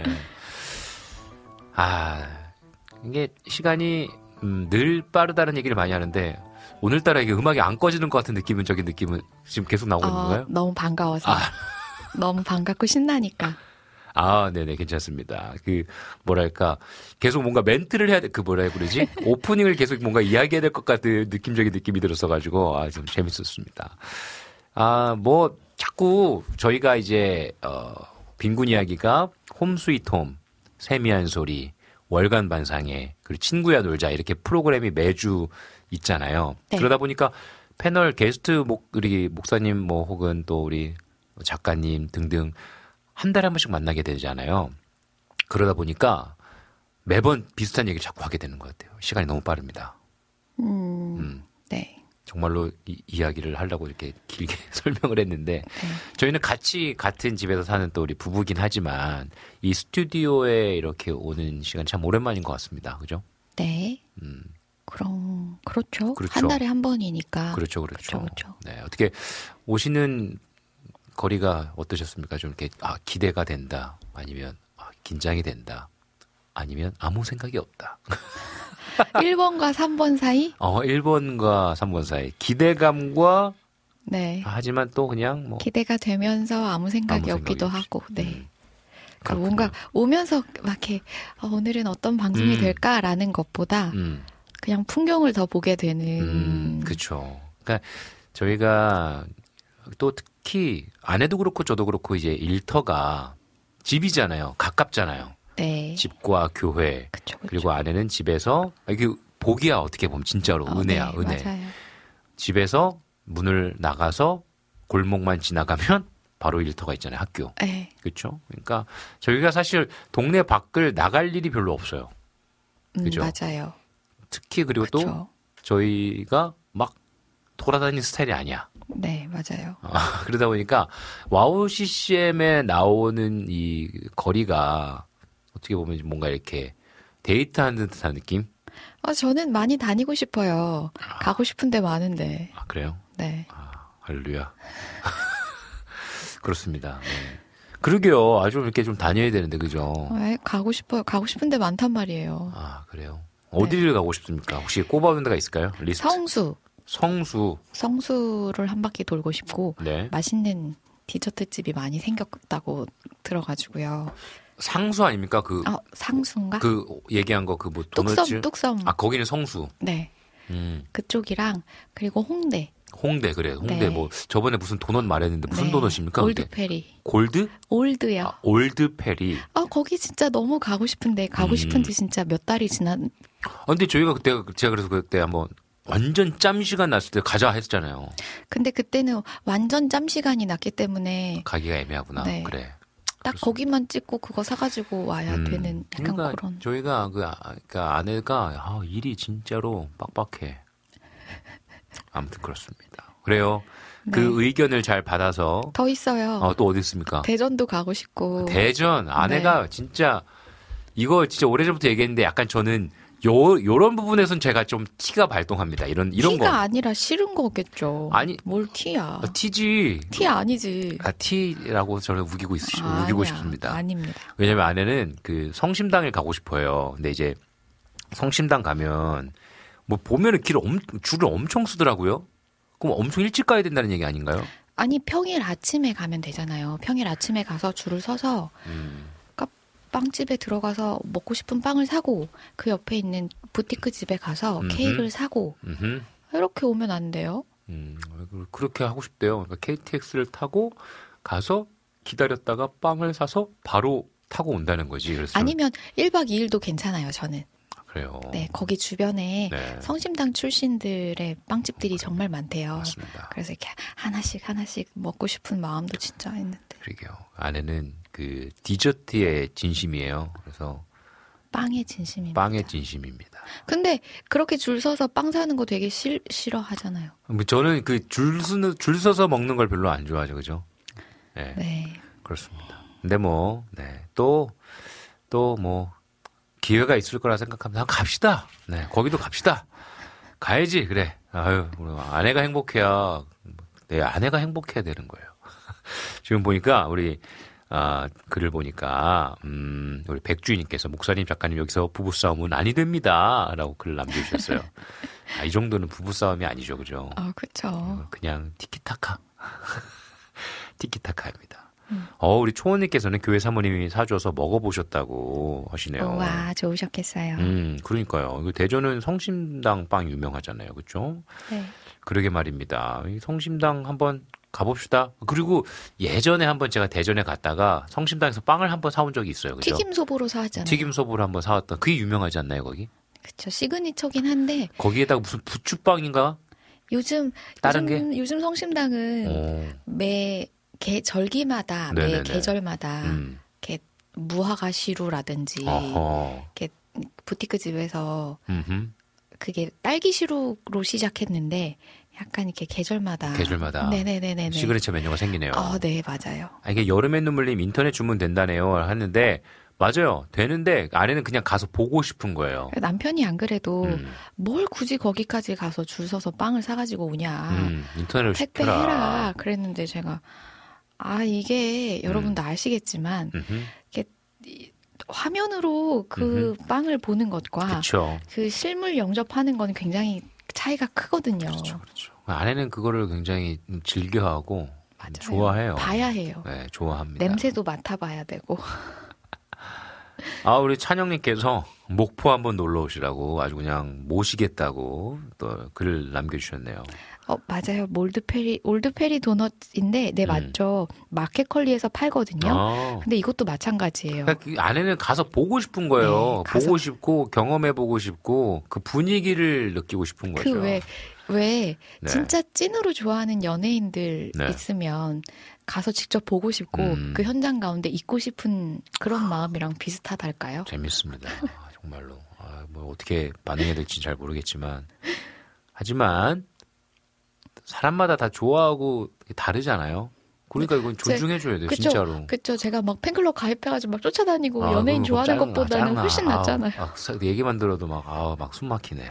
아, 이게 시간이 음, 늘 빠르다는 얘기를 많이 하는데 오늘따라 이게 음악이 안 꺼지는 것 같은 느낌은 저기 느낌은 지금 계속 나오고 있는 어, 건가요? 너무 반가워서. 아. 너무 반갑고 신나니까. 아, 네네, 괜찮습니다. 그, 뭐랄까, 계속 뭔가 멘트를 해야 돼, 그 뭐라 그러지? 오프닝을 계속 뭔가 이야기해야 될 것 같은 느낌적인 느낌이 들었어가지고, 아, 좀 재밌었습니다. 아, 뭐, 자꾸 저희가 이제, 어, 빈군 이야기가 홈 스위트 홈, 세미한 소리, 월간 반상회, 그리고 친구야 놀자, 이렇게 프로그램이 매주 있잖아요. 네. 그러다 보니까 패널 게스트 목, 우리 목사님 뭐 혹은 또 우리 작가님 등등 한 달에 한 번씩 만나게 되잖아요. 그러다 보니까 매번 비슷한 얘기를 자꾸 하게 되는 것 같아요. 시간이 너무 빠릅니다. 음, 음. 네. 정말로 이, 이야기를 하려고 이렇게 길게 설명을 했는데 네. 저희는 같이 같은 집에서 사는 또 우리 부부긴 하지만 이 스튜디오에 이렇게 오는 시간 참 오랜만인 것 같습니다. 그죠? 네. 음. 그럼, 그렇죠. 그렇죠. 한 달에 한 번이니까. 그렇죠, 그렇죠. 그렇죠, 그렇죠. 네, 어떻게 오시는 거리가 어떠셨습니까? 좀 이렇게 아, 기대가 된다, 아니면 아, 긴장이 된다, 아니면 아무 생각이 없다. 일 번과 삼 번 사이? 어, 일 번과 삼 번 사이 기대감과 네. 하지만 또 그냥 뭐 기대가 되면서 아무 생각이 아무 없기도 생각이 하고, 네. 음, 그리고 뭔가 오면서 막 이렇게 어, 오늘은 어떤 방송이 음. 될까라는 것보다 음, 그냥 풍경을 더 보게 되는. 음, 그렇죠. 그러니까 저희가 또 특히 아내도 그렇고 저도 그렇고 이제 일터가 집이잖아요. 가깝잖아요. 네. 집과 교회. 그쵸, 그쵸. 그리고 아내는 집에서 이게 복이야 어떻게 보면 진짜로 어, 은혜야 네, 은혜. 맞아요. 집에서 문을 나가서 골목만 지나가면 바로 일터가 있잖아요. 학교. 네. 그렇죠? 그러니까 저희가 사실 동네 밖을 나갈 일이 별로 없어요. 음, 그죠? 맞아요. 특히 그리고 또 그쵸. 저희가 막 돌아다니는 스타일이 아니야. 네, 맞아요. 아, 그러다 보니까 와우 씨씨엠에 나오는 이 거리가 어떻게 보면 뭔가 이렇게 데이트하는 듯한 느낌? 아, 저는 많이 다니고 싶어요. 가고 싶은 데 많은데. 아, 그래요? 네. 아, 할렐루야. 그렇습니다. 네. 그러게요. 아주 이렇게 좀 다녀야 되는데, 그죠? 네, 가고 싶어요. 가고 싶은 데 많단 말이에요. 아, 그래요. 어디를 가고 싶습니까? 혹시 꼽아오는 데가 있을까요? 리스트. 성수. 성수. 성수를 한 바퀴 돌고 싶고 네. 맛있는 디저트 집이 많이 생겼다고 들어가지고요. 상수 아닙니까? 그, 아, 상수인가? 그 얘기한 거 그 뭐 도넛. 뚝섬, 뚝섬. 아, 거기는 성수. 네. 음. 그쪽이랑 그리고 홍대. 홍대, 그래. 홍대 네. 뭐 저번에 무슨 도넛 말했는데 무슨 네. 도넛입니까? 그게? 올드페리. 골드? 올드요. 아, 올드페리. 아, 거기 진짜 너무 가고 싶은데 가고 음. 싶은데 진짜 몇 달이 지난. 아, 근데 저희가 그때 제가 그래서 그때 한번 완전 짬 시간 났을 때 가자 했잖아요. 근데 그때는 완전 짬 시간이 났기 때문에 가기가 애매하구나. 네. 그래. 딱 그렇습니다. 거기만 찍고 그거 사가지고 와야 음. 되는 약간 그러니까 그런. 저희가 그, 아, 그 아내가 아, 일이 진짜로 빡빡해. 아무튼 그렇습니다. 그래요. 그 네. 의견을 잘 받아서 더 있어요. 어, 또 어디 있습니까? 대전도 가고 싶고. 대전 아내가 진짜 이거 진짜 오래전부터 얘기했는데 약간 저는 요 요런 부분에선 제가 좀 티가 발동합니다. 이런 이런 티가 거 아니라 싫은 거겠죠. 아니. 뭘 티야? 아, 티지. 티 아니지. 아, 티라고 저는 우기고 있, 아, 우기고 아니야. 싶습니다. 아닙니다. 왜냐면 아내는 그 성심당을 가고 싶어요. 근데 이제 성심당 가면 뭐 보면은 길 엄, 줄을 엄청 쓰더라고요. 그럼 엄청 일찍 가야 된다는 얘기 아닌가요? 아니 평일 아침에 가면 되잖아요. 평일 아침에 가서 줄을 서서 음. 빵집에 들어가서 먹고 싶은 빵을 사고 그 옆에 있는 부티크 집에 가서 음흠. 케이크를 사고 음흠. 이렇게 오면 안 돼요? 음, 그렇게 하고 싶대요. 그러니까 케이티엑스를 타고 가서 기다렸다가 빵을 사서 바로 타고 온다는 거지. 그래서 아니면 일 박 이 일도 괜찮아요. 저는. 그래요. 네, 거기 주변에 네. 성심당 출신들의 빵집들이 정말 많대요. 맞습니다. 그래서 이렇게 하나씩 하나씩 먹고 싶은 마음도 진짜 있는데. 그러게요. 아내는 그 디저트의 진심이에요. 그래서 빵의 진심입니다. 빵의 진심입니다. 근데 그렇게 줄 서서 빵 사는 거 되게 싫, 싫어하잖아요. 뭐 저는 그 줄 서는 줄 서서 먹는 걸 별로 안 좋아하죠, 그죠? 네, 네. 그렇습니다. 근데 뭐, 네, 또 또 뭐 기회가 있을 거라 생각하면 한번 갑시다. 네, 거기도 갑시다. 가야지, 그래. 아유, 우리 아내가 행복해야 내 아내가 행복해야 되는 거예요. 지금 보니까 우리 아, 글을 보니까 음, 우리 백주희님께서 목사님 작가님 여기서 부부싸움은 아니 됩니다 라고 글을 남겨주셨어요. 아, 이 정도는 부부싸움이 아니죠, 그죠? 아, 그렇죠. 그냥 티키타카 티키타카입니다. 음. 어, 우리 초원님께서는 교회 사모님이 사줘서 먹어보셨다고 하시네요. 와, 좋으셨겠어요. 음, 그러니까요. 이거 대전은 성심당 빵 유명하잖아요, 그렇죠? 네. 그러게 말입니다. 이 성심당 한번 가봅시다. 그리고 예전에 한번 제가 대전에 갔다가 성심당에서 빵을 한번 사온 적이 있어요. 그죠? 튀김 소보로 사왔잖아요. 튀김 소보를 한번 사왔던 그게 유명하지 않나요, 거기? 그쵸. 시그니처긴 한데 거기에다가 무슨 부추빵인가? 요즘 다른 요즘, 요즘 성심당은 어, 매 개, 절기마다 네네네. 매 계절마다 음. 이렇게 무화과시루라든지 어허. 이렇게 부티크 집에서 음흠. 그게 딸기 시루로 시작했는데 약간 이렇게 계절마다 계절마다 네네네네 시그니처 메뉴가 생기네요. 아, 네, 맞아요. 아, 이게 여름의 눈물님 인터넷 주문 된다네요 하는데 맞아요. 되는데 아내는 그냥 가서 보고 싶은 거예요. 남편이 안 그래도 음, 뭘 굳이 거기까지 가서 줄 서서 빵을 사가지고 오냐. 음, 인터넷으로 시켜라. 택배해라. 그랬는데 제가 아, 이게 여러분도 아시겠지만 음흠. 화면으로 그 빵을 보는 것과 그렇죠. 그 실물 영접하는 건 굉장히 차이가 크거든요. 그렇죠, 그렇죠. 아내는 그거를 굉장히 즐겨하고 맞아요. 좋아해요. 봐야 해요. 네, 좋아합니다. 냄새도 맡아봐야 되고. 아, 우리 찬영님께서 목포 한번 놀러 오시라고 아주 그냥 모시겠다고 또 글을 남겨주셨네요. 어, 맞아요. 올드페리, 올드페리 도넛인데, 네, 음. 맞죠. 마켓컬리에서 팔거든요. 아, 근데 이것도 마찬가지예요. 그러니까 그 아내는 가서 보고 싶은 거예요. 네, 가서. 보고 싶고 경험해보고 싶고 그 분위기를 느끼고 싶은 거죠. 그 왜, 왜, 네. 진짜 찐으로 좋아하는 연예인들 네. 있으면 가서 직접 보고 싶고, 음. 그 현장 가운데 있고 싶은 그런 마음이랑 비슷하달까요? 재밌습니다. 정말로. 아, 뭐 어떻게 반응해야 될지 잘 모르겠지만 하지만 사람마다 다 좋아하고 다르잖아요. 그러니까 이건 존중해줘야 돼요, 그쵸, 진짜로. 그쵸. 제가 막 팬클럽 가입해가지고 막 쫓아다니고 아, 연예인 그거 좋아하는 짜증나, 것보다는 짜증나. 훨씬 아, 낫잖아요. 아, 얘기만 들어도 막, 아, 막 숨 막히네.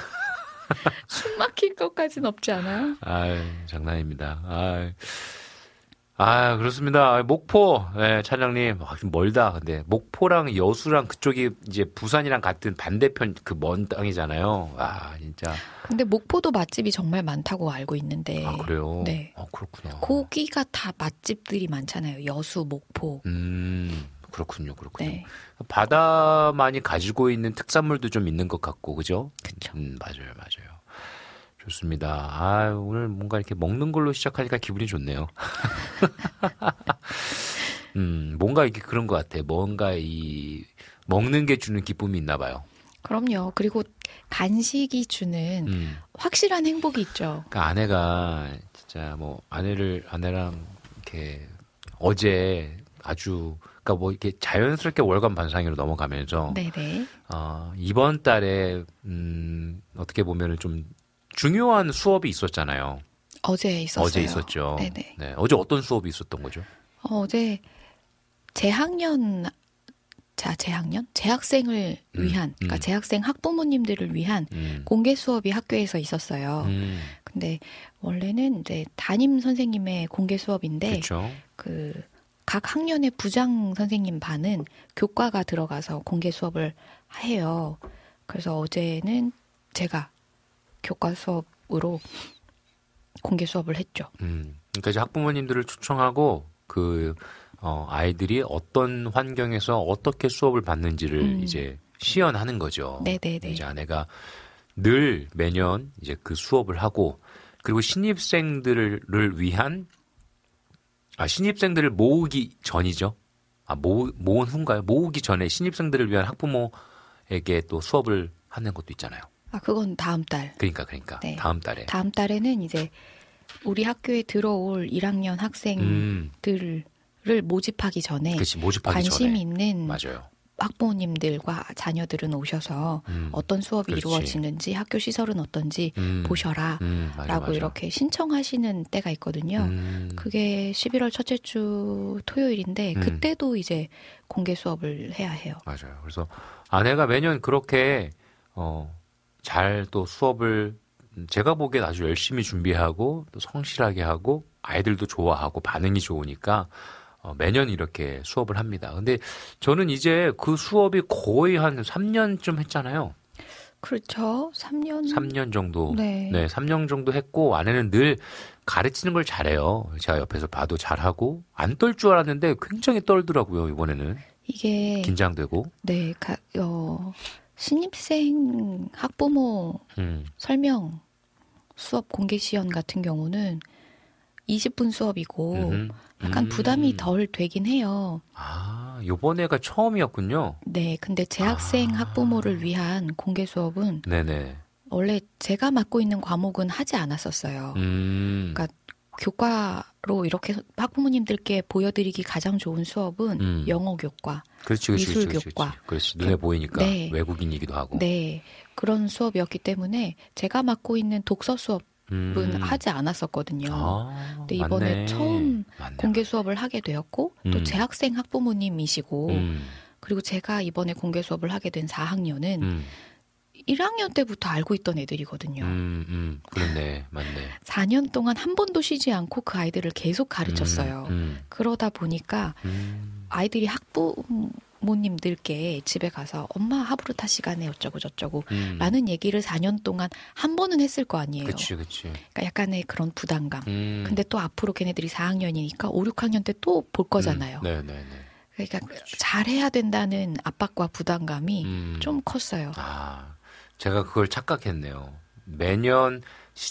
숨 막힐 것까지는 없지 않아요? 아, 장난입니다. 아, 아, 그렇습니다. 목포, 예, 차장님, 아, 좀 멀다. 근데 목포랑 여수랑 그쪽이 이제 부산이랑 같은 반대편 그 먼 땅이잖아요. 아, 진짜. 근데 목포도 맛집이 정말 많다고 알고 있는데. 아, 그래요? 네. 아, 그렇구나. 거기가 다 맛집들이 많잖아요. 여수, 목포. 음, 그렇군요, 그렇군요. 네. 바다만이 가지고 있는 특산물도 좀 있는 것 같고, 그죠? 그쵸. 음, 맞아요, 맞아요. 좋습니다. 아, 오늘 뭔가 이렇게 먹는 걸로 시작하니까 기분이 좋네요. 음, 뭔가 이렇게 그런 것 같아. 뭔가 이, 먹는 게 주는 기쁨이 있나 봐요. 그럼요. 그리고 간식이 주는 음. 확실한 행복이 있죠. 그러니까 아내가 진짜 뭐 아내를 아내랑 이렇게 어제 아주 그러니까 뭐 이렇게 자연스럽게 월간 반상회로 넘어가면서 네네. 어, 이번 달에 음, 어떻게 보면은 좀 중요한 수업이 있었잖아요. 어제 있었어요. 어제 있었죠. 네네. 네, 어제 어떤 수업이 있었던 거죠? 어, 어제 재학년, 자, 재학년? 재학생을 음, 위한, 그러니까 음. 재학생 학부모님들을 위한 음, 공개 수업이 학교에서 있었어요. 음, 근데 원래는 이제 담임 선생님의 공개 수업인데 그렇죠. 그 각 학년의 부장 선생님 반은 교과가 들어가서 공개 수업을 해요. 그래서 어제는 제가 교과 수업으로 공개 수업을 했죠. 음, 그러니까 이제 학부모님들을 초청하고 그 어, 아이들이 어떤 환경에서 어떻게 수업을 받는지를 음. 이제 시연하는 거죠. 네네네. 이제 아내가 늘 매년 이제 그 수업을 하고 그리고 신입생들을 위한 아 신입생들을 모으기 전이죠. 아 모, 모은 후인가요? 모으기 전에 신입생들을 위한 학부모에게 또 수업을 하는 것도 있잖아요. 아, 그건 다음 달. 그러니까 그러니까 네. 다음 달에. 다음 달에는 이제 우리 학교에 들어올 일 학년 학생들을 음, 모집하기 전에 그렇지 모집하기 관심 전에. 있는 맞아요. 학부모님들과 자녀들은 오셔서 음, 어떤 수업이 그렇지. 이루어지는지 학교 시설은 어떤지 음, 보셔라 음, 맞아, 라고 맞아. 이렇게 신청하시는 때가 있거든요. 음, 그게 십일월 첫째 주 토요일인데 음. 그때도 이제 공개 수업을 해야 해요. 맞아요. 그래서 아내가 매년 그렇게 어, 잘 또 수업을 제가 보기엔 아주 열심히 준비하고 또 성실하게 하고 아이들도 좋아하고 반응이 좋으니까 어, 매년 이렇게 수업을 합니다. 근데 저는 이제 그 수업이 거의 한 삼 년쯤 했잖아요. 그렇죠. 삼 년. 삼 년 정도. 네. 네, 삼 년 정도 했고 아내는 늘 가르치는 걸 잘해요. 제가 옆에서 봐도 잘하고 안 떨 줄 알았는데 굉장히 떨더라고요. 이번에는 이게 긴장되고. 네, 가, 어, 신입생 학부모 음, 설명 수업 공개 시연 같은 경우는 이십 분 수업이고 음흠. 약간 음. 부담이 덜 되긴 해요. 아, 요번에가 처음이었군요. 네, 근데 재학생 아. 학부모를 위한 공개 수업은 네네. 원래 제가 맡고 있는 과목은 하지 않았었어요. 음, 그러니까 교과로 이렇게 학부모님들께 보여드리기 가장 좋은 수업은 음. 영어 교과. 그렇지, 그렇지, 미술 그렇지, 그렇지, 교과. 그렇지. 눈에 보이니까 네. 외국인이기도 하고. 네, 그런 수업이었기 때문에 제가 맡고 있는 독서 수업은 음. 하지 않았었거든요. 아, 근데 이번에 맞네. 처음 맞네. 공개 수업을 하게 되었고 또 음. 재학생 학부모님이시고 음, 그리고 제가 이번에 공개 수업을 하게 된 사 학년은 음, 일 학년 때부터 알고 있던 애들이거든요. 음, 음, 그렇네, 맞네. 사 년 동안 한 번도 쉬지 않고 그 아이들을 계속 가르쳤어요. 음, 그러다 보니까 음, 아이들이 학부모님들께 집에 가서 엄마 하브르타 시간에 어쩌고 저쩌고 음. 라는 얘기를 사 년 동안 한 번은 했을 거 아니에요. 그치, 그치. 그러니까 약간의 그런 부담감. 음. 근데 또 앞으로 걔네들이 사 학년이니까 오, 육 학년 때 또 볼 거잖아요. 음, 네네네. 그러니까 잘해야 된다는 압박과 부담감이 음. 좀 컸어요. 아, 제가 그걸 착각했네요. 매년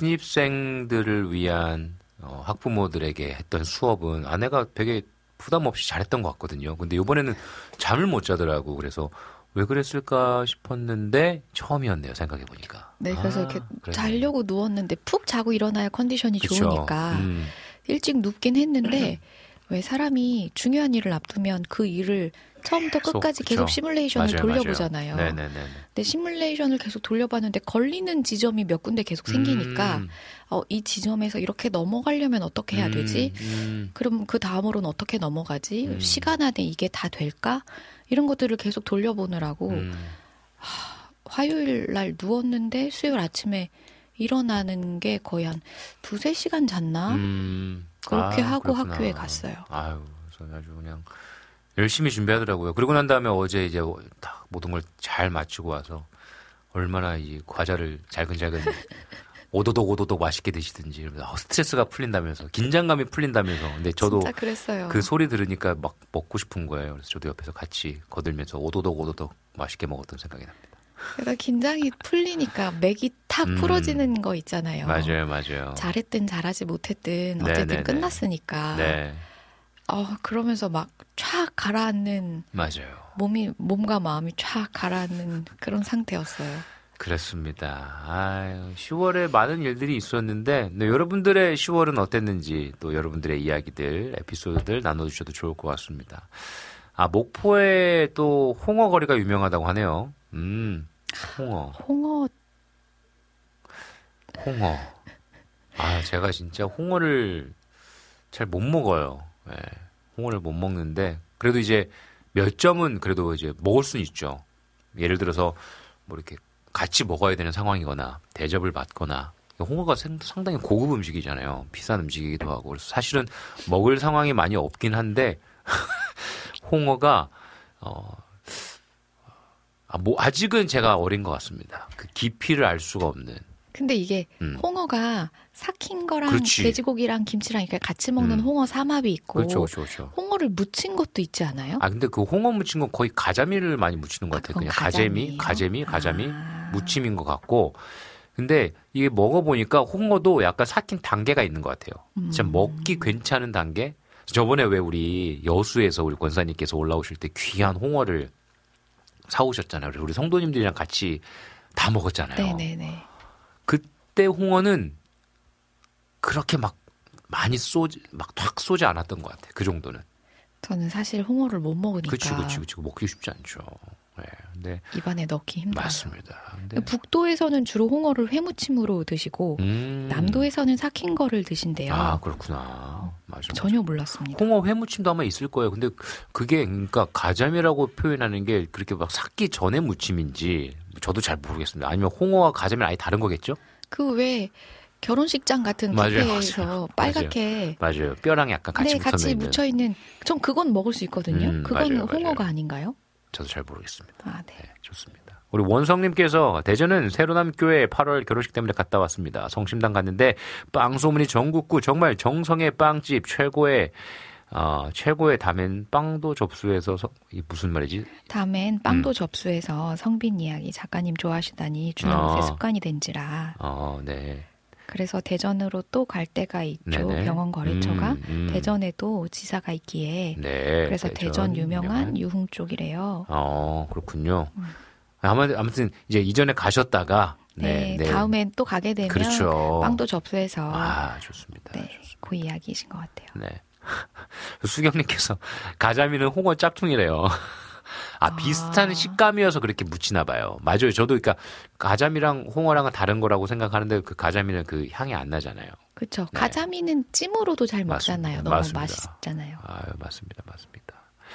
신입생들을 위한 어, 학부모들에게 했던 수업은 아내가 되게 부담 없이 잘했던 것 같거든요. 근데 이번에는 잠을 못 자더라고. 그래서 왜 그랬을까 싶었는데 처음이었네요. 생각해 보니까. 네, 그래서 아, 이렇게 그랬네. 자려고 누웠는데 푹 자고 일어나야 컨디션이 그쵸? 좋으니까 음, 일찍 눕긴 했는데 왜 사람이 중요한 일을 앞두면 그 일을 처음부터 계속, 끝까지 그쵸. 계속 시뮬레이션을 맞아요, 돌려보잖아요. 맞아요. 네네네. 근데 시뮬레이션을 계속 돌려봤는데 걸리는 지점이 몇 군데 계속 생기니까 음, 어, 이 지점에서 이렇게 넘어가려면 어떻게 해야 되지? 음, 음. 그럼 그 다음으로는 어떻게 넘어가지? 음. 시간 안에 이게 다 될까? 이런 것들을 계속 돌려보느라고 음. 하, 화요일 날 누웠는데 수요일 아침에 일어나는 게 거의 한 두세 시간 잤나? 음. 그렇게 아, 하고 그렇구나. 학교에 갔어요. 아유, 저는 아주 그냥 열심히 준비하더라고요. 그러고 난 다음에 어제 이제 다 모든 걸 잘 마치고 와서 얼마나 이 과자를 잘근잘근 오도독 오도독 맛있게 드시든지 이러면서 어, 스트레스가 풀린다면서 긴장감이 풀린다면서. 근데 저도 진짜 그랬어요. 그 소리 들으니까 막 먹고 싶은 거예요. 그래서 저도 옆에서 같이 거들면서 오도독 오도독 맛있게 먹었던 생각이 납니다. 그러니까 긴장이 풀리니까 맥이 탁 음. 풀어지는 거 있잖아요. 맞아요, 맞아요. 잘했든 잘하지 못했든 네, 어쨌든 네, 네. 끝났으니까. 네, 어, 그러면서 막 촥 가라앉는 맞아요. 몸이 몸과 마음이 촥 가라앉는 그런 상태였어요. 그렇습니다. 아유, 시월에 많은 일들이 있었는데 네, 여러분들의 시월은 어땠는지 또 여러분들의 이야기들, 에피소드들 나눠주셔도 좋을 것 같습니다. 아, 목포에 또 홍어거리가 유명하다고 하네요. 음, 홍어. 홍어 홍어. 아, 제가 진짜 홍어를 잘 못 먹어요. 네, 홍어를 못 먹는데 그래도 이제 몇 점은 그래도 이제 먹을 수는 있죠. 예를 들어서 뭐 이렇게 같이 먹어야 되는 상황이거나 대접을 받거나. 홍어가 상당히 고급 음식이잖아요. 비싼 음식이기도 하고. 그래서 사실은 먹을 상황이 많이 없긴 한데 홍어가 어, 아, 뭐 아직은 제가 어린 것 같습니다. 그 깊이를 알 수가 없는. 근데 이게 음. 홍어가 삭힌 거랑 그렇지. 돼지고기랑 김치랑 이렇게 같이 먹는 음. 홍어 삼합이 있고 그렇죠, 그렇죠, 그렇죠. 홍어를 무친 것도 있지 않아요? 아 근데 그 홍어 무친 건 거의 가자미를 많이 무치는 것 아, 같아요. 그건 그냥 가재미, 가자미예요? 가재미, 가자미 아. 무침인 것 같고. 근데 이게 먹어보니까 홍어도 약간 삭힌 단계가 있는 것 같아요. 진짜 음. 먹기 괜찮은 단계. 저번에 왜 우리 여수에서 우리 권사님께서 올라오실 때 귀한 홍어를 사오셨잖아요. 그래서 우리 성도님들이랑 같이 다 먹었잖아요. 네네네. 그때 홍어는 그렇게 막 많이 쏘지, 막 탁 쏘지 않았던 것 같아요. 그 정도는. 저는 사실 홍어를 못 먹으니까 그치, 그치, 그치. 먹기 쉽지 않죠. 네, 근데 입안에 넣기 힘들어요. 맞습니다. 근데 북도에서는 주로 홍어를 회무침으로 드시고 음. 남도에서는 삭힌 거를 드신대요. 아 그렇구나. 맞아. 전혀 몰랐습니다. 홍어 회무침도 아마 있을 거예요. 근데 그게 그러니까 가자미라고 표현하는 게 그렇게 막 삭기 전에 무침인지 저도 잘 모르겠습니다. 아니면 홍어와 가자미는 아예 다른 거겠죠? 그 왜 결혼식장 같은 맞아요, 카페에서 맞아요. 빨갛게 맞아요. 뼈랑 약간 같이 네, 붙어 같이 있는. 묻혀 있는 전 그건 먹을 수 있거든요. 음, 그건 맞아요, 홍어가 맞아요. 아닌가요? 저도 잘 모르겠습니다. 아, 네. 네, 좋습니다. 우리 원성님께서 대전은 새로남교회 팔월 결혼식 때문에 갔다 왔습니다. 성심당 갔는데 빵 소문이 전국구 정말 정성의 빵집 최고의 어, 최고의 다멘 빵도 접수해서 서, 이 무슨 말이지? 다음엔 빵도 음. 접수해서 성빈 이야기 작가님 좋아하시다니 주는 어. 것에 습관이 된지라. 어, 네. 그래서 대전으로 또 갈 때가 있죠. 네네. 병원 거래처가. 음, 음. 대전에도 지사가 있기에. 네. 그래서 대전, 유명한 유흥 쪽이래요. 어, 그렇군요. 음. 아무튼, 아무튼 이제 이전에 가셨다가 네, 다음엔 또 가게 되면 그렇죠. 빵도 접수해서 아, 좋습니다. 네, 좋습니다. 그 이야기이신 것 같아요. 네. 수경님께서 가자미는 홍어 짝퉁이래요. 아, 비슷한 아. 식감이어서 그렇게 묻히나 봐요. 맞아요. 저도 그러니까 가자미랑 홍어랑은 다른 거라고 생각하는데 그 가자미는 그 향이 안 나잖아요. 그렇죠. 네. 가자미는 찜으로도 잘 맞습니다. 먹잖아요. 너무 맞습니다. 맛있잖아요. 아, 맞습니다. 맞습니다.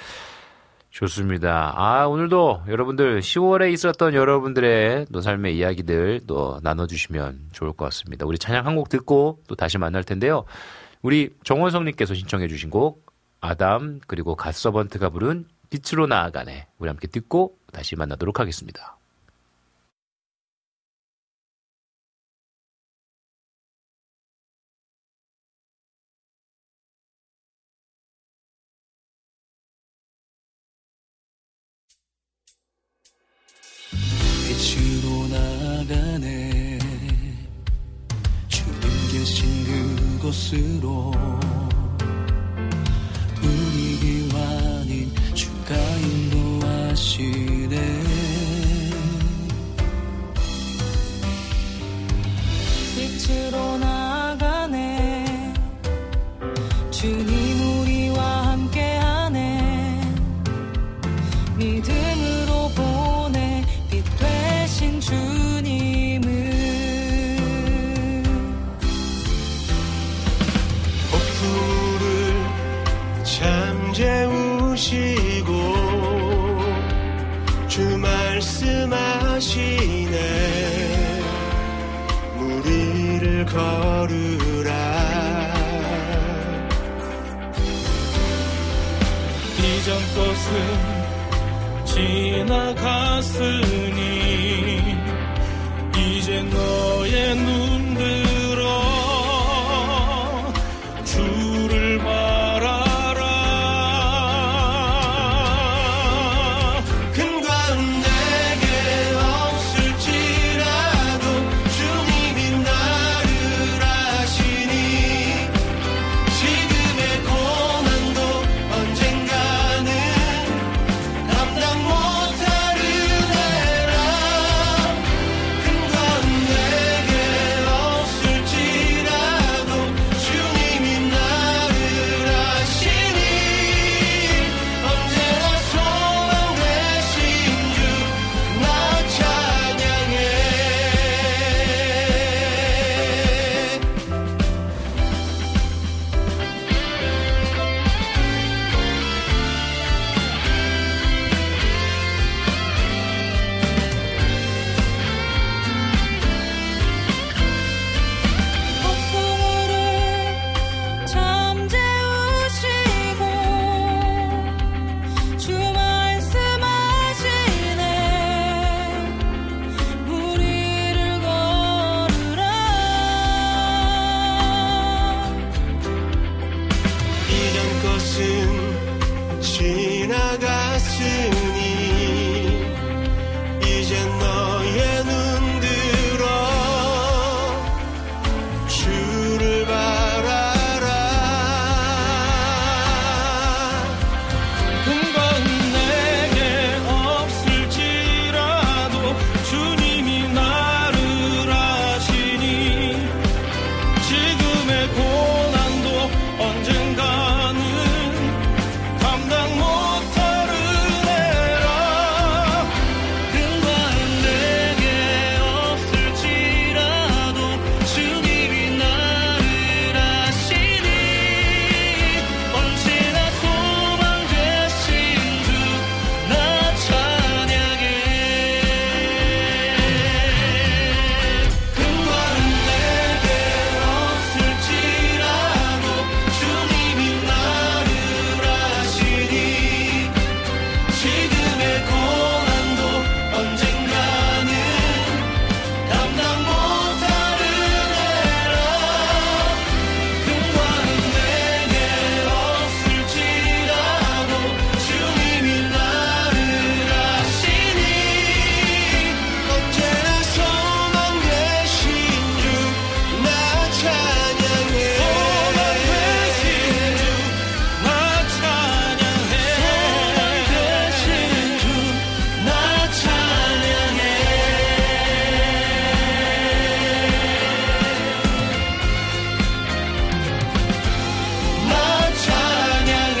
좋습니다. 아, 오늘도 여러분들 시월에 있었던 여러분들의 또 삶의 이야기들 또 나눠주시면 좋을 것 같습니다. 우리 찬양 한 곡 듣고 또 다시 만날 텐데요. 우리 정원성님께서 신청해 주신 곡 아담 그리고 갓서번트가 부른 빛으로 나아가네. 우리 함께 듣고 다시 만나도록 하겠습니다. 빛으로 나가네 주님 계신 그곳으로 우리 기완인 주가 인도하시네 빛으로 나가네 주님 우리와 함께하네 말씀하시네 무리를 걸으라 이전 것은 지나갔으니 이제 너의 눈 들어 주를 바라라 큰 관 내게 없을지라도 주님이 나를 아시니 지금의 고난도 언젠가는 감당 못하는 애라 큰 관 내게 없을지라도 주님이 나를 아시니 언제나 소망 되신 주 나 찬양해 폭풍우를 잠재우시고 주 말씀하시네 무리를 걸으라 이전 것은 지나갔으니 이제 너의 눈 들어 주를 바라라 큰 건 내게 없을지라도 주님이 나를 아시니 지금의 고난도 언젠가는 감당 못하는 애라 큰 건 내게 없을지라도 주님이 나를 아시니 언제나 소망 되신 주 나 찬양해 큰 건 내게 없을지라도 주님이 나를 아시니 지금의 고난도 언젠가는 감당 못하는 애라 큰 건 내게 없을지라도 주님이 나를 아시니 언제나 소망 되신 주 나 찬양해 소망 되신 주 나 찬양해 소망 되신 주 나 찬양해 나 찬양해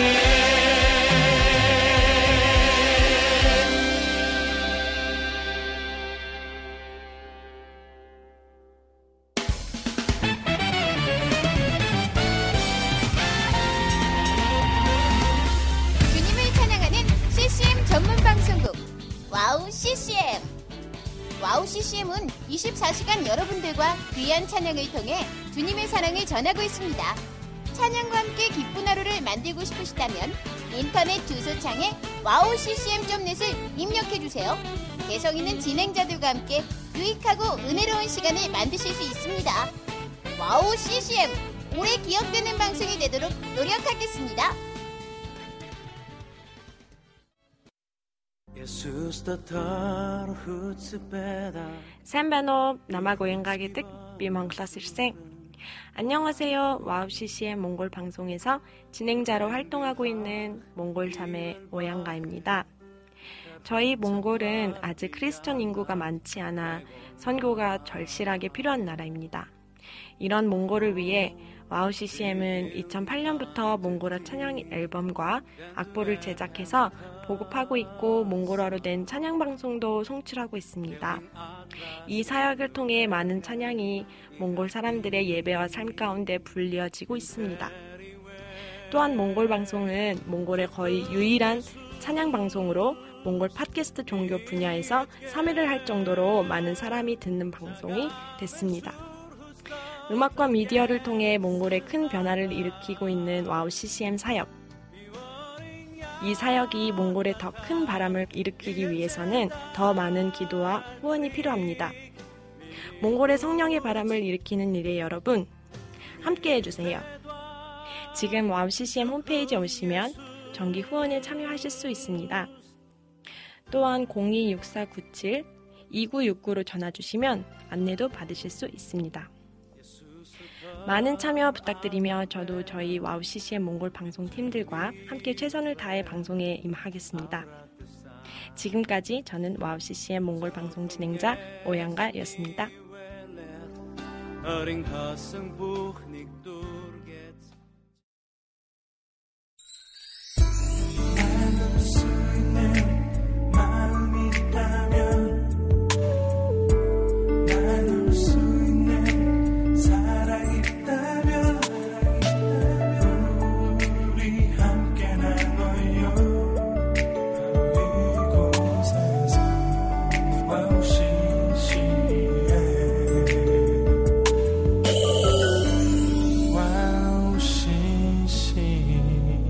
주님을 찬양하는 씨씨엠 전문 방송국 와우 씨씨엠. 와우 씨씨엠은 이십사 시간 여러분들과 귀한 찬양을 통해 주님의 사랑을 전하고 있습니다. 찬양과 함께 기쁜 하루를 만들고 싶으시다면 인터넷 주소창에 와우 씨씨엠 닷 넷을 입력해주세요. 개성 있는 진행자들과 함께 유익하고 은혜로운 시간을 만드실 수 있습니다. 와우 씨씨엠, 오래 기억되는 방송이 되도록 노력하겠습니다. Сайн байна уу? Намайг уянгаа гэдэг би Монголоос ирсэн. 안녕하세요. 와우 씨씨엠 몽골 방송에서 진행자로 활동하고 있는 몽골 자매 오양가입니다. 저희 몽골은 아직 크리스천 인구가 많지 않아 선교가 절실하게 필요한 나라입니다. 이런 몽골을 위해 와우 씨씨엠은 이천팔 년부터 몽골어 찬양 앨범과 악보를 제작해서 보급하고 있고 몽골어로 된 찬양 방송도 송출하고 있습니다. 이 사역을 통해 많은 찬양이 몽골 사람들의 예배와 삶 가운데 불리어지고 있습니다. 또한 몽골 방송은 몽골의 거의 유일한 찬양 방송으로 몽골 팟캐스트 종교 분야에서 삼 위를 할 정도로 많은 사람이 듣는 방송이 됐습니다. 음악과 미디어를 통해 몽골에 큰 변화를 일으키고 있는 와우 씨씨엠 사역. 이 사역이 몽골에 더 큰 바람을 일으키기 위해서는 더 많은 기도와 후원이 필요합니다. 몽골의 성령의 바람을 일으키는 일에 여러분, 함께 해주세요. 지금 와우 씨씨엠 홈페이지에 오시면 정기 후원에 참여하실 수 있습니다. 또한 공이 육사구칠 이구육구로 전화주시면 안내도 받으실 수 있습니다. 많은 참여 부탁드리며 저도 저희 와우 씨씨엠 몽골 방송팀들과 함께 최선을 다해 방송에 임하겠습니다. 지금까지 저는 와우 씨씨엠 몽골 방송 진행자 오양가였습니다. 어린 가슴 부nik durget 나눌 수 있는 마음이 있다면 나눌 수 있는 사랑이 있다면 우리 함께 나눠요 이곳에서 와우 씨씨엠 와우 씨씨엠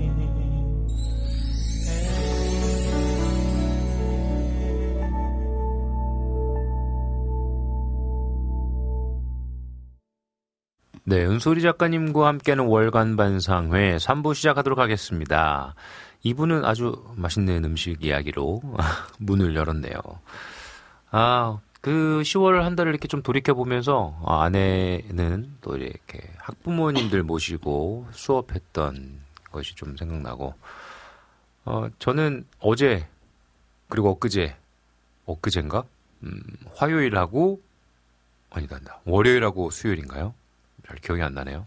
네, 은솔이 작가님과 함께하는 월간 반상회 삼 부 시작하도록 하겠습니다. 이 부는 아주 맛있는 음식 이야기로 문을 열었네요. 아, 그 시월 한 달을 이렇게 좀 돌이켜보면서 아, 아내는 또 이렇게 학부모님들 모시고 수업했던 것이 좀 생각나고 어, 저는 어제 그리고 엊그제 엊그제인가? 음, 화요일하고 아니다, 아니다. 월요일하고 수요일인가요? 잘 기억이 안 나네요.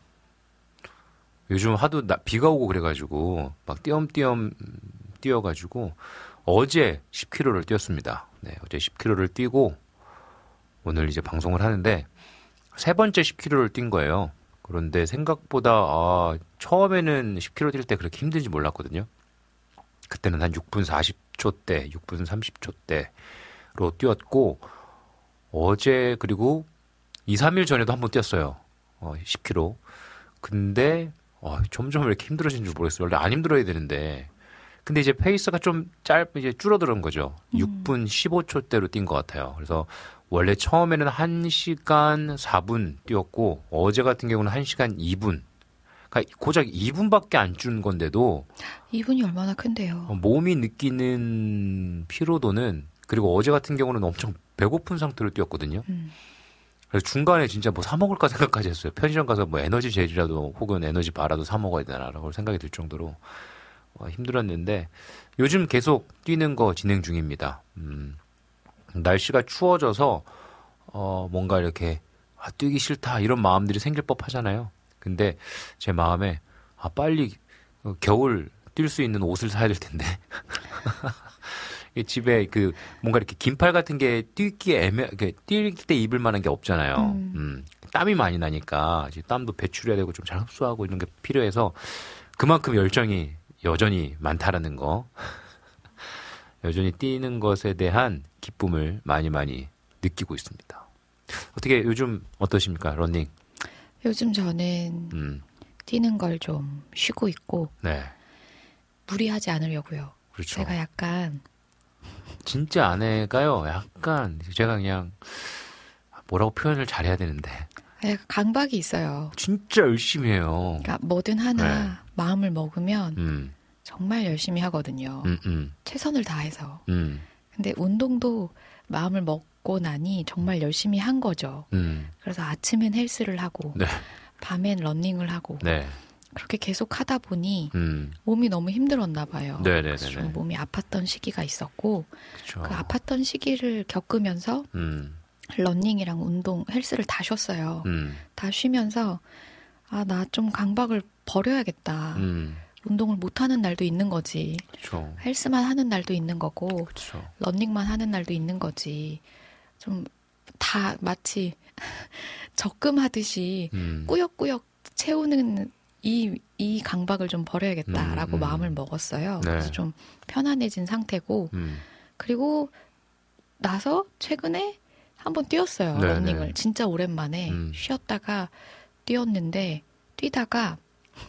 요즘 하도 나, 비가 오고 그래가지고 막 띄엄띄엄 뛰어가지고 어제 십 킬로미터를 뛰었습니다. 네, 어제 십 킬로미터를 뛰고 오늘 이제 방송을 하는데 세 번째 십 킬로미터를 뛴 거예요. 그런데 생각보다 아, 처음에는 십 킬로미터 뛸 때 그렇게 힘든지 몰랐거든요. 그때는 한 육 분 사십 초대, 육 분 삼십 초대로 뛰었고 어제 그리고 이, 삼 일 전에도 한번 뛰었어요. 어, 십 킬로미터. 근데 어, 점점 왜 이렇게 힘들어지는 줄 모르겠어요. 원래 안 힘들어야 되는데. 근데 이제 페이스가 좀 짧, 이제 줄어드는 거죠. 음. 육 분 십오 초대로 뛴 것 같아요. 그래서 원래 처음에는 한 시간 사 분 뛰었고 어제 같은 경우는 한 시간 이 분. 그러니까 고작 이 분밖에 안 준 건데도 이 분이 얼마나 큰데요. 어, 몸이 느끼는 피로도는 그리고 어제 같은 경우는 엄청 배고픈 상태로 뛰었거든요. 음. 그래서 중간에 진짜 뭐 사 먹을까 생각까지 했어요. 편의점 가서 뭐 에너지 젤이라도 혹은 에너지 바라도 사 먹어야 되나라고 생각이 들 정도로 어, 힘들었는데 요즘 계속 뛰는 거 진행 중입니다. 음, 날씨가 추워져서 어, 뭔가 이렇게 아, 뛰기 싫다 이런 마음들이 생길 법 하잖아요. 근데 제 마음에 아, 빨리 어, 겨울 뛸 수 있는 옷을 사야 될 텐데 집에 그 뭔가 이렇게 긴팔 같은 게 뛰기에 애매, 뛸 때 입을 만한 게 없잖아요. 음. 음, 땀이 많이 나니까 땀도 배출해야 되고 좀 잘 흡수하고 이런 게 필요해서 그만큼 열정이 여전히 많다라는 거. 여전히 뛰는 것에 대한 기쁨을 많이 많이 느끼고 있습니다. 어떻게 요즘 어떠십니까, 러닝? 요즘 저는 음, 뛰는 걸 좀 쉬고 있고 네, 무리하지 않으려고요. 그렇죠. 제가 약간 진짜 아내가요, 약간 제가 그냥 뭐라고 표현을 잘해야 되는데 약간 강박이 있어요. 진짜 열심히 해요. 그러니까 뭐든 하나 네. 마음을 먹으면 음, 정말 열심히 하거든요. 음, 음, 최선을 다해서. 음, 근데 운동도 마음을 먹고 나니 정말 열심히 한 거죠. 음, 그래서 아침엔 헬스를 하고 네, 밤엔 러닝을 하고 네, 그렇게 계속 하다 보니 음, 몸이 너무 힘들었나 봐요. 네, 네, 그래서 네, 좀 네, 몸이 아팠던 시기가 있었고 그렇죠. 그 아팠던 시기를 겪으면서 음, 러닝이랑 운동, 헬스를 다 쉬었어요. 음, 다 쉬면서 아, 나 좀 강박을 버려야겠다. 음, 운동을 못 하는 날도 있는 거지. 그렇죠, 헬스만 하는 날도 있는 거고 그렇죠. 러닝만 하는 날도 있는 거지. 좀 다 마치 적금하듯이 음, 꾸역꾸역 채우는 이, 이 강박을 좀 버려야겠다라고 음, 음. 마음을 먹었어요. 네. 그래서 좀 편안해진 상태고 음, 그리고 나서 최근에 한번 뛰었어요. 네네. 러닝을. 진짜 오랜만에 음. 쉬었다가 뛰었는데 뛰다가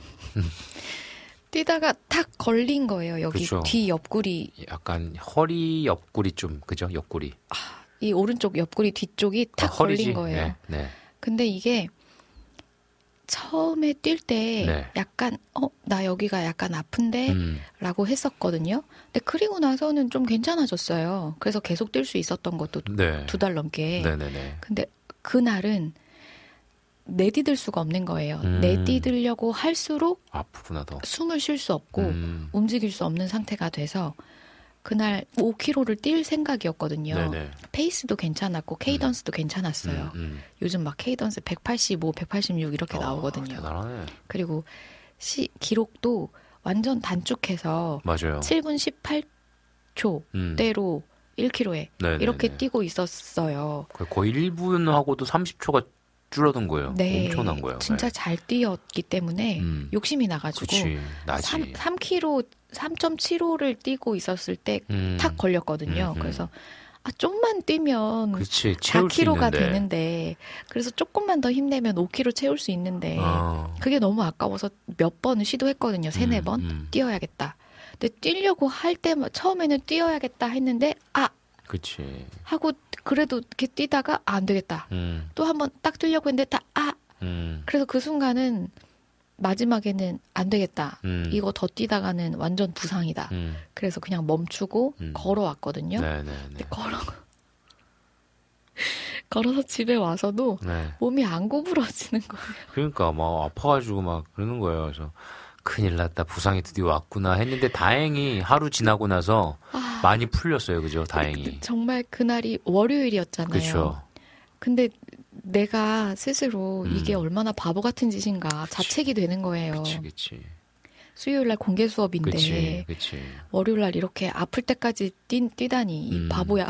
뛰다가 탁 걸린 거예요. 여기 그쵸. 뒤 옆구리. 약간 허리 옆구리 좀 그죠? 옆구리. 이 오른쪽 옆구리 뒤쪽이 탁 아, 허리지? 걸린 거예요. 네, 네. 근데 이게 처음에 뛸 때 네. 약간 어, 나 여기가 약간 아픈데 음, 라고 했었거든요. 근데 그리고 나서는 좀 괜찮아졌어요. 그래서 계속 뛸 수 있었던 것도 네. 두 달 넘게. 네네네. 근데 그날은 내디딜 수가 없는 거예요. 음. 내디딜려고 할수록 아프구나 더. 숨을 쉴 수 없고 음, 움직일 수 없는 상태가 돼서 그날 오 킬로미터를 뛸 생각이었거든요. 네네. 페이스도 괜찮았고 케이던스도 괜찮았어요. 음, 음. 요즘 막 케이던스 백팔십오, 백팔십육 이렇게 어, 나오거든요. 대단하네. 그리고 시, 기록도 완전 단축해서 맞아요. 칠 분 십팔 초대로 음. 일 킬로미터에 네네네. 이렇게 뛰고 있었어요. 거의 일 분하고도 삼십 초가 줄어든 거예요. 네, 엄청난 거예요. 진짜 네. 잘 뛰었기 때문에 음. 욕심이 나가지고 그치, 나지. 삼, 삼 킬로미터, 삼 점 칠오를 뛰고 있었을 때 탁 음. 걸렸거든요. 음, 음. 그래서 아, 좀만 뛰면 그치, 사 채울 수 킬로미터가 있는데. 되는데 그래서 조금만 더 힘내면 오 킬로미터 채울 수 있는데 어. 그게 너무 아까워서 몇 번을 시도했거든요. 세네 음, 번 음. 뛰어야겠다. 근데 뛰려고 할 때 처음에는 뛰어야겠다 했는데 아 그치. 하고 그래도 이렇게 뛰다가 아, 안 되겠다. 음, 또 한번 딱 뛰려고 했는데 다 아 음, 그래서 그 순간은 마지막에는 안 되겠다. 음. 이거 더 뛰다가는 완전 부상이다. 음. 그래서 그냥 멈추고 음. 걸어왔거든요. 네네네. 근데 걸어 걸어서 집에 와서도 네. 몸이 안 구부러지는 거예요. 그러니까 막 아파가지고 막 그러는 거예요. 그래서 큰일 났다. 부상이 드디어 왔구나 했는데 다행히 하루 지나고 나서 아, 많이 풀렸어요. 그죠? 근데 다행히. 정말 그날이 월요일이었잖아요. 그렇죠. 근데 내가 스스로 음. 이게 얼마나 바보 같은 짓인가 자책이 되는 거예요. 그치, 그치. 수요일 날 공개 수업인데 그치, 그치. 월요일 날 이렇게 아플 때까지 뛰, 뛰다니 이 음. 바보야.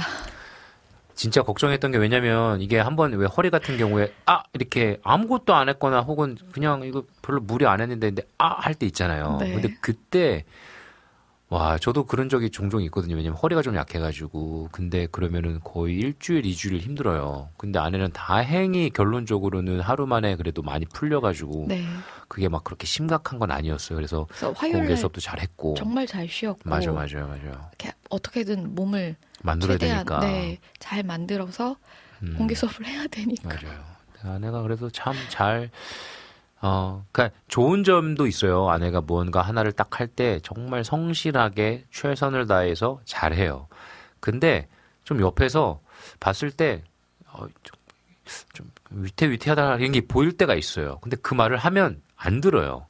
진짜 걱정했던 게 왜냐면 이게 한번 왜 허리 같은 경우에 아 이렇게 아무것도 안 했거나 혹은 그냥 이거 별로 무리 안 했는데 근데 아 할 때 있잖아요. 네. 근데 그때 와 저도 그런 적이 종종 있거든요. 왜냐면 허리가 좀 약해가지고 근데 그러면은 거의 일주일 이주일 힘들어요. 근데 아내는 다행히 결론적으로는 하루 만에 그래도 많이 풀려가지고 네. 그게 막 그렇게 심각한 건 아니었어요. 그래서 그래서 화요일 공개 날 수업도 잘 했고 정말 잘 쉬었고 맞아 맞아 맞아 이렇게 어떻게든 몸을 만들어야 최대한 되니까 네, 잘 만들어서 음. 공개 수업을 해야 되니까. 맞아요. 아내가 그래도 참 잘, 어, 그니까 좋은 점도 있어요. 아내가 무언가 하나를 딱 할 때 정말 성실하게 최선을 다해서 잘해요. 근데 좀 옆에서 봤을 때, 어, 좀, 좀 위태위태하다 이런 게 보일 때가 있어요. 근데 그 말을 하면 안 들어요.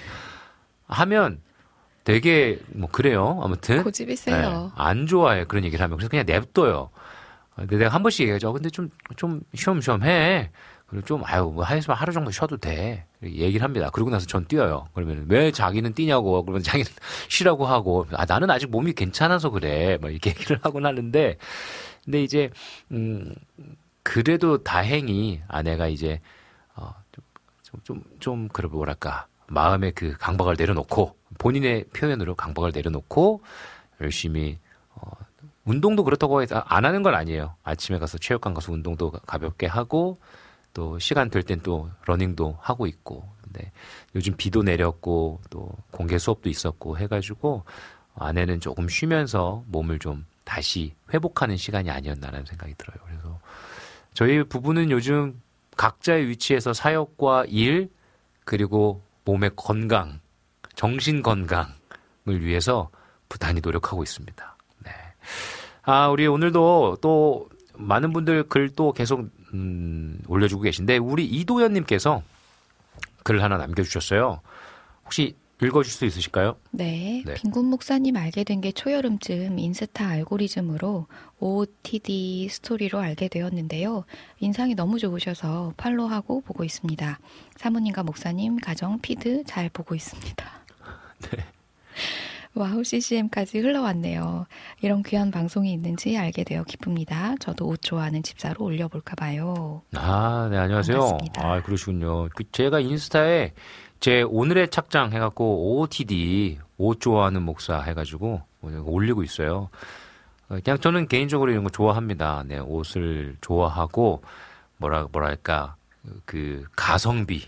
하면 되게 뭐 그래요. 아무튼. 고집이 세요. 네, 안 좋아해. 그런 얘기를 하면. 그래서 그냥 냅둬요. 근데 내가 한 번씩 얘기하죠. 근데 좀, 좀 쉬엄쉬엄 해. 그리고 좀, 아유, 뭐, 하루, 하루 정도 쉬어도 돼. 얘기를 합니다. 그러고 나서 전 뛰어요. 그러면 왜 자기는 뛰냐고. 그러면 자기는 쉬라고 하고. 아, 나는 아직 몸이 괜찮아서 그래. 막 이렇게 얘기를 하곤 하는데. 근데 이제, 음, 그래도 다행히 아내가 이제, 어, 좀, 좀, 좀, 좀, 그래, 뭐랄까. 마음의 그 강박을 내려놓고, 본인의 표현으로 강박을 내려놓고, 열심히, 어, 운동도 그렇다고 해서 안 하는 건 아니에요. 아침에 가서 체육관 가서 운동도 가볍게 하고 또 시간 될 땐 또 러닝도 하고 있고. 근데 요즘 비도 내렸고 또 공개 수업도 있었고 해가지고 아내는 조금 쉬면서 몸을 좀 다시 회복하는 시간이 아니었나라는 생각이 들어요. 그래서 저희 부부는 요즘 각자의 위치에서 사역과 일 그리고 몸의 건강, 정신 건강을 위해서 부단히 노력하고 있습니다. 네. 아, 우리 오늘도 또 많은 분들 글 또 계속 음, 올려주고 계신데 우리 이도현님께서 글을 하나 남겨주셨어요. 혹시 읽어줄 수 있으실까요? 네, 네. 빈군 목사님 알게 된 게 초여름쯤 인스타 알고리즘으로 오오티디 스토리로 알게 되었는데요. 인상이 너무 좋으셔서 팔로우하고 보고 있습니다. 사모님과 목사님 가정 피드 잘 보고 있습니다. 네. 와우 씨씨엠까지 흘러왔네요. 이런 귀한 방송이 있는지 알게 되어 기쁩니다. 저도 옷 좋아하는 집사로 올려볼까 봐요. 아, 네, 안녕하세요. 반갑습니다. 아, 그러시군요. 그 제가 인스타에 제 오늘의 착장 해갖고 오오티디, 옷 좋아하는 목사 해가지고 올리고 있어요. 그냥 저는 개인적으로 이런 거 좋아합니다. 네, 옷을 좋아하고 뭐라 뭐랄까 그 가성비,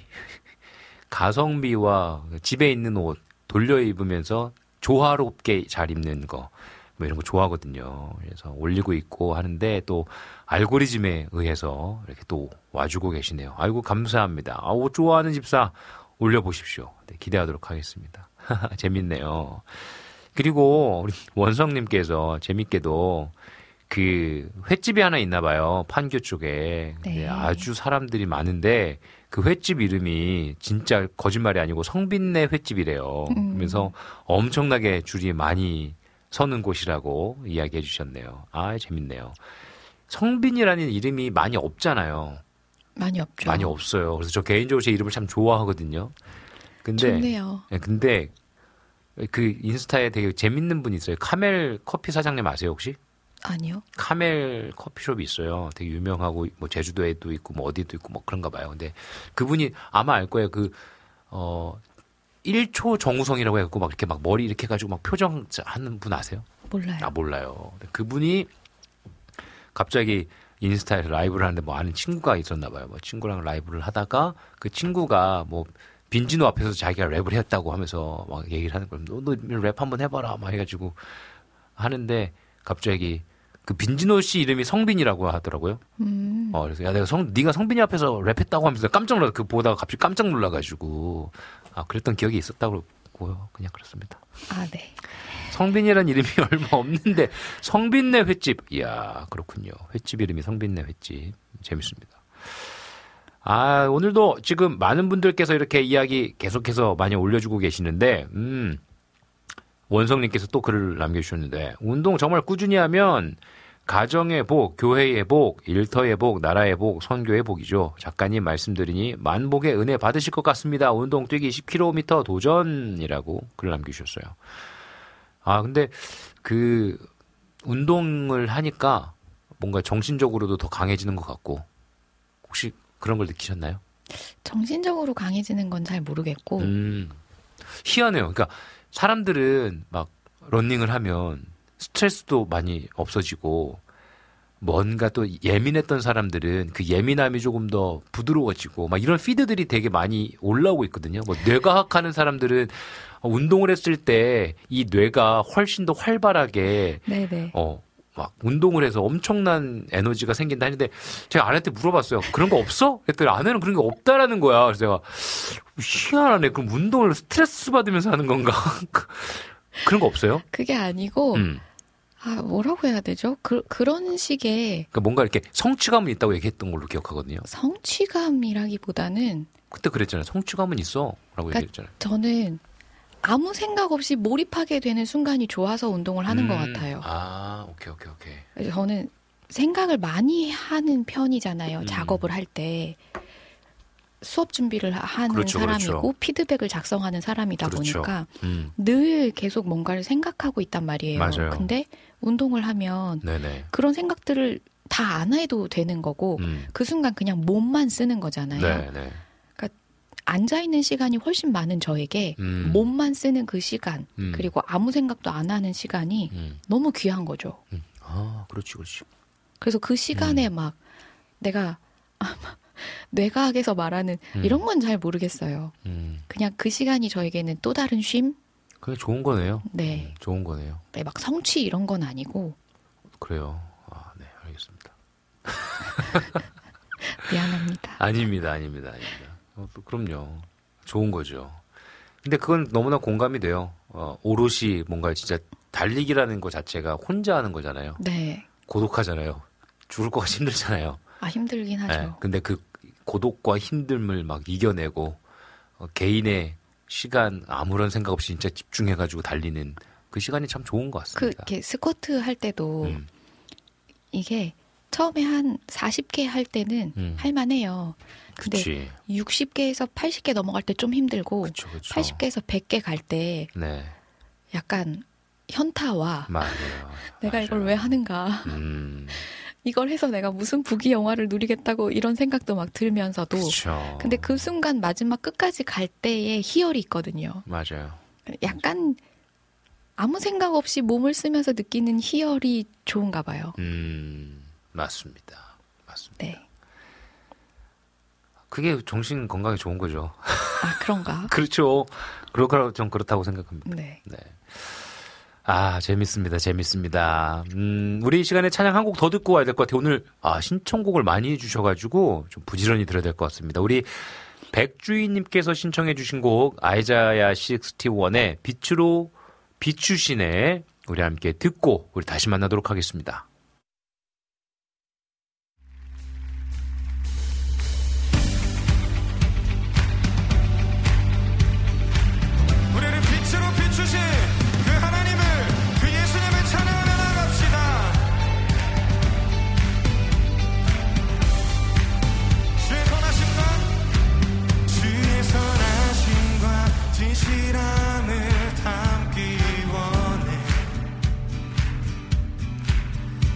가성비와 집에 있는 옷 돌려 입으면서 조화롭게 잘 입는 거. 뭐 이런 거 좋아하거든요. 그래서 올리고 있고 하는데 또 알고리즘에 의해서 이렇게 또 와주고 계시네요. 아이고 감사합니다. 아, 옷 좋아하는 집사 올려보십시오. 네, 기대하도록 하겠습니다. 재밌네요. 그리고 우리 원성님께서 재밌게도 그 횟집이 하나 있나 봐요. 판교 쪽에. 네. 네, 아주 사람들이 많은데 그 횟집 이름이 진짜 거짓말이 아니고 성빈네 횟집이래요. 음. 그래서 엄청나게 줄이 많이 서는 곳이라고 이야기해 주셨네요. 아, 재밌네요. 성빈이라는 이름이 많이 없잖아요. 많이 없죠. 많이 없어요. 그래서 저 개인적으로 제 이름을 참 좋아하거든요. 근데 좋네요. 네, 근데 그 인스타에 되게 재밌는 분이 있어요. 카멜 커피 사장님 아세요, 혹시? 아니요. 카멜 커피숍이 있어요. 되게 유명하고 뭐 제주도에도 있고 뭐 어디도 있고 뭐 그런가 봐요. 근데 그분이 아마 알 거예요. 그 어 일 초 정우성이라고 해갖고 막 이렇게 막 머리 이렇게 해가지고 막 표정 하는 분 아세요? 몰라요. 아, 몰라요. 그분이 갑자기 인스타에서 라이브를 하는데 뭐 아는 친구가 있었나 봐요. 뭐 친구랑 라이브를 하다가 그 친구가 뭐 빈진호 앞에서 자기가 랩을 했다고 하면서 막 얘기를 하는 거예요. 너 랩 한번 해봐라 막 해가지고 하는데 갑자기 그 빈진호 씨 이름이 성빈이라고 하더라고요. 음. 어, 그래서 야 내가 성 네가 성빈이 앞에서 랩했다고 하면서 깜짝 놀라 그 보다가 갑자기 깜짝 놀라가지고 아 그랬던 기억이 있었다고 그러고요. 그냥 그렇습니다. 아, 네. 성빈이라는 이름이 얼마 없는데 성빈네 횟집. 이야 그렇군요. 횟집 이름이 성빈네 횟집. 재밌습니다. 아 오늘도 지금 많은 분들께서 이렇게 이야기 계속해서 많이 올려주고 계시는데 음. 원성님께서 또 글을 남겨주셨는데 운동 정말 꾸준히 하면 가정의 복, 교회의 복, 일터의 복, 나라의 복, 선교의 복이죠. 작가님 말씀드리니 만복의 은혜 받으실 것 같습니다. 운동 뛰기 십 킬로미터 도전이라고 글을 남겨주셨어요. 아 근데 그 운동을 하니까 뭔가 정신적으로도 더 강해지는 것 같고 혹시 그런 걸 느끼셨나요? 정신적으로 강해지는 건 잘 모르겠고 음, 희한해요. 그러니까 사람들은 막 러닝을 하면 스트레스도 많이 없어지고 뭔가 또 예민했던 사람들은 그 예민함이 조금 더 부드러워지고 막 이런 피드들이 되게 많이 올라오고 있거든요. 뭐 뇌과학 하는 사람들은 운동을 했을 때 이 뇌가 훨씬 더 활발하게 네네. 어, 막 운동을 해서 엄청난 에너지가 생긴다 했는데 제가 아내한테 물어봤어요. 그런 거 없어? 그랬더니 아내는 그런 게 없다라는 거야. 그래서 제가 희한하네. 그럼 운동을 스트레스 받으면서 하는 건가? 그런 거 없어요? 그게 아니고 음. 아 뭐라고 해야 되죠? 그, 그런 식의 그러니까 뭔가 이렇게 성취감은 있다고 얘기했던 걸로 기억하거든요. 성취감이라기보다는 그때 그랬잖아요. 성취감은 있어 라고 그러니까 얘기했잖아요. 저는 아무 생각 없이 몰입하게 되는 순간이 좋아서 운동을 하는 음. 것 같아요. 아 오케이 오케이 오케이. 그래서 저는 생각을 많이 하는 편이잖아요. 음. 작업을 할 때. 수업 준비를 하는 그렇죠, 사람이고 그렇죠. 피드백을 작성하는 사람이다 그렇죠. 보니까 음. 늘 계속 뭔가를 생각하고 있단 말이에요. 맞아요. 근데 운동을 하면 네네. 그런 생각들을 다 안 해도 되는 거고 음. 그 순간 그냥 몸만 쓰는 거잖아요. 네네. 앉아있는 시간이 훨씬 많은 저에게 음. 몸만 쓰는 그 시간 음. 그리고 아무 생각도 안 하는 시간이 음. 너무 귀한 거죠. 음. 아 그렇지 그렇지. 그래서 그 시간에 음. 막 내가 뇌과학에서 말하는 음. 이런 건 잘 모르겠어요. 음. 그냥 그 시간이 저에게는 또 다른 쉼? 그게 좋은 거네요. 네. 음, 좋은 거네요. 네, 막 성취 이런 건 아니고 그래요. 아, 네, 알겠습니다. 미안합니다. 아닙니다, 아닙니다, 아닙니다. 어, 또 그럼요. 좋은 거죠. 근데 그건 너무나 공감이 돼요. 어, 오롯이 뭔가 진짜 달리기라는 것 자체가 혼자 하는 거잖아요. 네. 고독하잖아요. 죽을 것 같이 힘들잖아요. 아 힘들긴 하죠. 네, 근데 그 고독과 힘듦을 막 이겨내고 어, 개인의 시간 아무런 생각 없이 진짜 집중해가지고 달리는 그 시간이 참 좋은 것 그 같습니다. 이렇게 스쿼트 할 때도 음, 이게 처음에 한 사십 개 할 때는 음. 할만해요. 근데 그치. 육십 개에서 팔십 개 넘어갈 때 좀 힘들고 그쵸, 그쵸. 팔십 개에서 백 개 갈 때 네, 약간 현타와 맞아요. 내가 맞아요. 이걸 왜 하는가. 음, 이걸 해서 내가 무슨 부귀 영화를 누리겠다고 이런 생각도 막 들면서도 그렇죠. 근데 그 순간 마지막 끝까지 갈 때의 희열이 있거든요. 맞아요. 약간 아무 생각 없이 몸을 쓰면서 느끼는 희열이 좋은가 봐요. 음, 맞습니다. 맞습니다. 네. 그게 정신 건강에 좋은 거죠. 아, 그런가? 그렇죠. 그렇고 전 그렇다고 생각합니다. 네. 네. 아, 재밌습니다. 재밌습니다. 음, 우리 이 시간에 찬양 한 곡 더 듣고 와야 될 것 같아요. 오늘, 아, 신청곡을 많이 해주셔가지고 좀 부지런히 들어야 될 것 같습니다. 우리 백주희님께서 신청해주신 곡, 아이자야 육십일의 빛으로 비추시네. 우리 함께 듣고, 우리 다시 만나도록 하겠습니다. 우리를 빛으로 비추신 그 하나님을, 그 예수님을 찬양하며 나갑시다. 주의 선하심과 주의 선하심과 진실함을 담기 원해.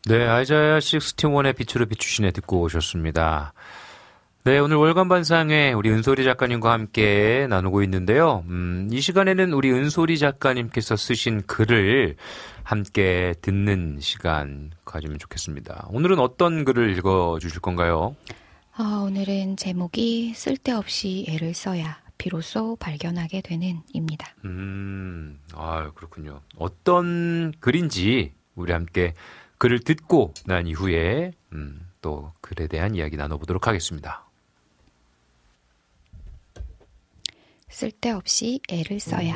네, 아이자야 육십일의 빛으로 비추시네 듣고 오셨습니다. 네, 오늘 월간 반상회 우리 은솔이 작가님과 함께 나누고 있는데요. 음, 이 시간에는 우리 은솔이 작가님께서 쓰신 글을 함께 듣는 시간 가지면 좋겠습니다. 오늘은 어떤 글을 읽어주실 건가요? 아, 오늘은 제목이 쓸데없이 애를 써야 비로소 발견하게 되는 입니다. 음, 아, 그렇군요. 어떤 글인지 우리 함께 글을 듣고 난 이후에 음, 또 글에 대한 이야기 나눠보도록 하겠습니다. 쓸데없이 애를 써야.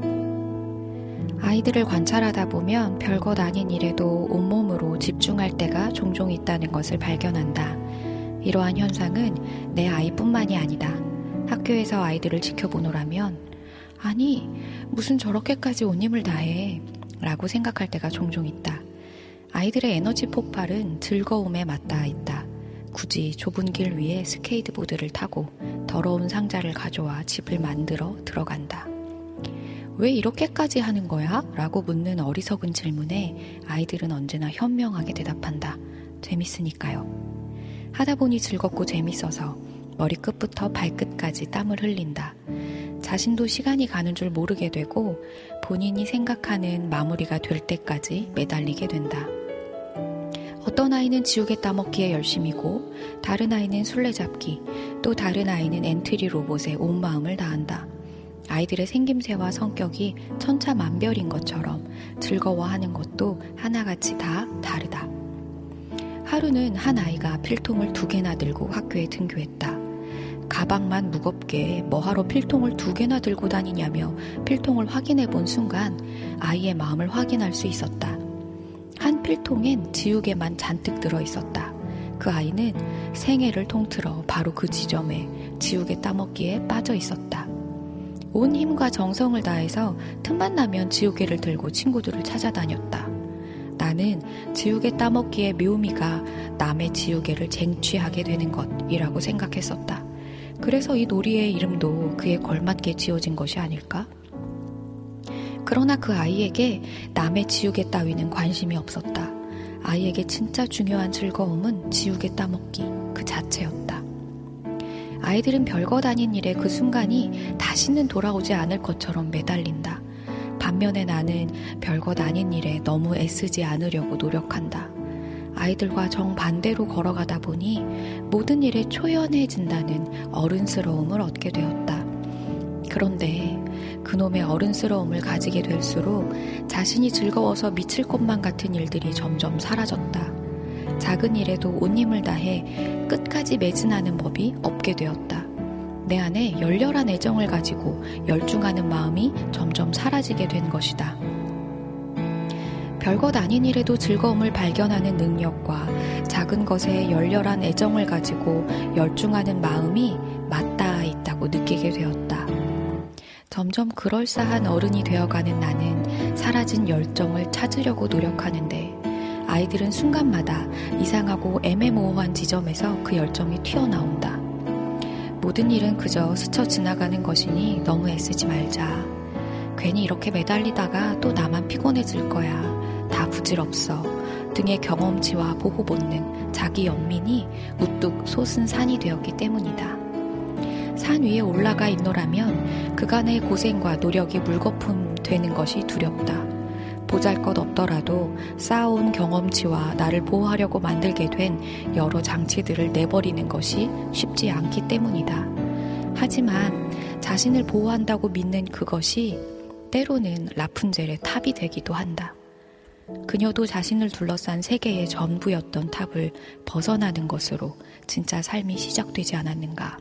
아이들을 관찰하다 보면 별것 아닌 일에도 온몸으로 집중할 때가 종종 있다는 것을 발견한다. 이러한 현상은 내 아이뿐만이 아니다. 학교에서 아이들을 지켜보노라면 아니 무슨 저렇게까지 온 힘을 다해 라고 생각할 때가 종종 있다. 아이들의 에너지 폭발은 즐거움에 맞닿아 있다. 굳이 좁은 길 위에 스케이트보드를 타고 더러운 상자를 가져와 집을 만들어 들어간다. 왜 이렇게까지 하는 거야? 라고 묻는 어리석은 질문에 아이들은 언제나 현명하게 대답한다. 재밌으니까요. 하다 보니 즐겁고 재밌어서 머리끝부터 발끝까지 땀을 흘린다. 자신도 시간이 가는 줄 모르게 되고 본인이 생각하는 마무리가 될 때까지 매달리게 된다. 어떤 아이는 지우개 따먹기에 열심이고 다른 아이는 술래잡기, 또 다른 아이는 엔트리 로봇에 온 마음을 다한다. 아이들의 생김새와 성격이 천차만별인 것처럼 즐거워하는 것도 하나같이 다 다르다. 하루는 한 아이가 필통을 두 개나 들고 학교에 등교했다. 가방만 무겁게 뭐하러 필통을 두 개나 들고 다니냐며 필통을 확인해 본 순간 아이의 마음을 확인할 수 있었다. 한 필통엔 지우개만 잔뜩 들어있었다. 그 아이는 생애를 통틀어 바로 그 지점에 지우개 따먹기에 빠져 있었다. 온 힘과 정성을 다해서 틈만 나면 지우개를 들고 친구들을 찾아다녔다. 나는 지우개 따먹기의 묘미가 남의 지우개를 쟁취하게 되는 것이라고 생각했었다. 그래서 이 놀이의 이름도 그에 걸맞게 지어진 것이 아닐까? 그러나 그 아이에게 남의 지우개 따위는 관심이 없었다. 아이에게 진짜 중요한 즐거움은 지우개 따먹기 그 자체였다. 아이들은 별것 아닌 일에 그 순간이 다시는 돌아오지 않을 것처럼 매달린다. 반면에 나는 별것 아닌 일에 너무 애쓰지 않으려고 노력한다. 아이들과 정반대로 걸어가다 보니 모든 일에 초연해진다는 어른스러움을 얻게 되었다. 그런데 그놈의 어른스러움을 가지게 될수록 자신이 즐거워서 미칠 것만 같은 일들이 점점 사라졌다. 작은 일에도 온 힘을 다해 끝까지 매진하는 법이 없게 되었다. 내 안에 열렬한 애정을 가지고 열중하는 마음이 점점 사라지게 된 것이다. 별것 아닌 일에도 즐거움을 발견하는 능력과 작은 것에 열렬한 애정을 가지고 열중하는 마음이 맞닿아 있다고 느끼게 되었다. 점점 그럴싸한 어른이 되어가는 나는 사라진 열정을 찾으려고 노력하는데 아이들은 순간마다 이상하고 애매모호한 지점에서 그 열정이 튀어나온다. 모든 일은 그저 스쳐 지나가는 것이니 너무 애쓰지 말자. 괜히 이렇게 매달리다가 또 나만 피곤해질 거야. 다 부질없어. 등의 경험치와 보호 본능, 자기 연민이 우뚝 솟은 산이 되었기 때문이다. 산 위에 올라가 있노라면 그간의 고생과 노력이 물거품 되는 것이 두렵다. 보잘것없더라도 쌓아온 경험치와 나를 보호하려고 만들게 된 여러 장치들을 내버리는 것이 쉽지 않기 때문이다. 하지만 자신을 보호한다고 믿는 그것이 때로는 라푼젤의 탑이 되기도 한다. 그녀도 자신을 둘러싼 세계의 전부였던 탑을 벗어나는 것으로 진짜 삶이 시작되지 않았는가.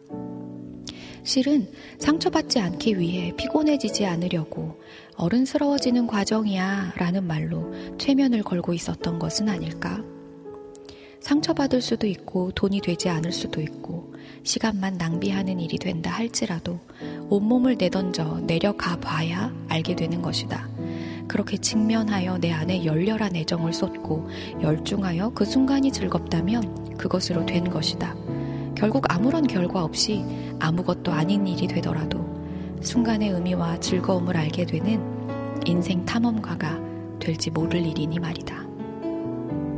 실은 상처받지 않기 위해 피곤해지지 않으려고 어른스러워지는 과정이야 라는 말로 최면을 걸고 있었던 것은 아닐까? 상처받을 수도 있고 돈이 되지 않을 수도 있고 시간만 낭비하는 일이 된다 할지라도 온몸을 내던져 내려가 봐야 알게 되는 것이다. 그렇게 직면하여 내 안에 열렬한 애정을 쏟고 열중하여 그 순간이 즐겁다면 그것으로 된 것이다. 결국 아무런 결과 없이 아무것도 아닌 일이 되더라도 순간의 의미와 즐거움을 알게 되는 인생 탐험가가 될지 모를 일이니 말이다.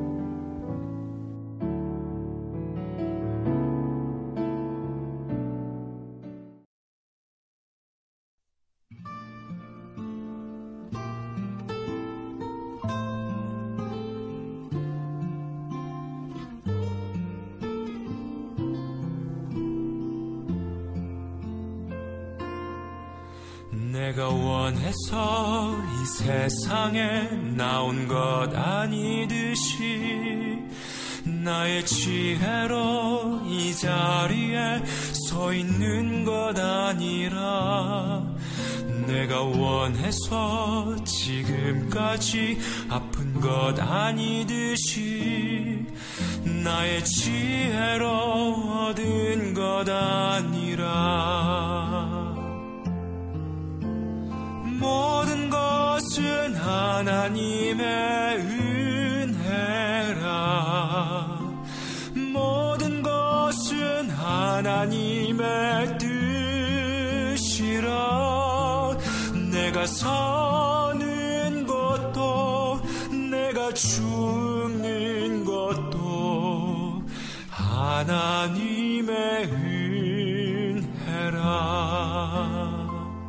내가 원해서 이 세상에 나온 것 아니듯이 나의 지혜로 이 자리에 서 있는 것 아니라 내가 원해서 지금까지 아픈 것 아니듯이 나의 지혜로 얻은 것 아니라 모든 것은 하나님의 은혜라 모든 것은 하나님의 뜻이라 내가 사는 것도 내가 죽는 것도 하나님의 은혜라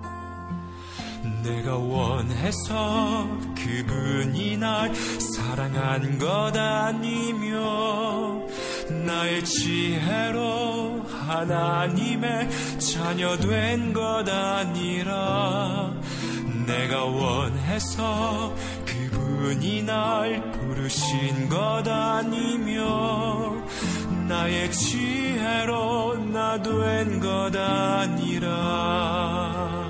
내가 원해서 그분이 날 사랑한 것 아니며 나의 지혜로 하나님의 자녀 된 것 아니라 내가 원해서 그분이 날 부르신 것 아니며 나의 지혜로 나 된 것 아니라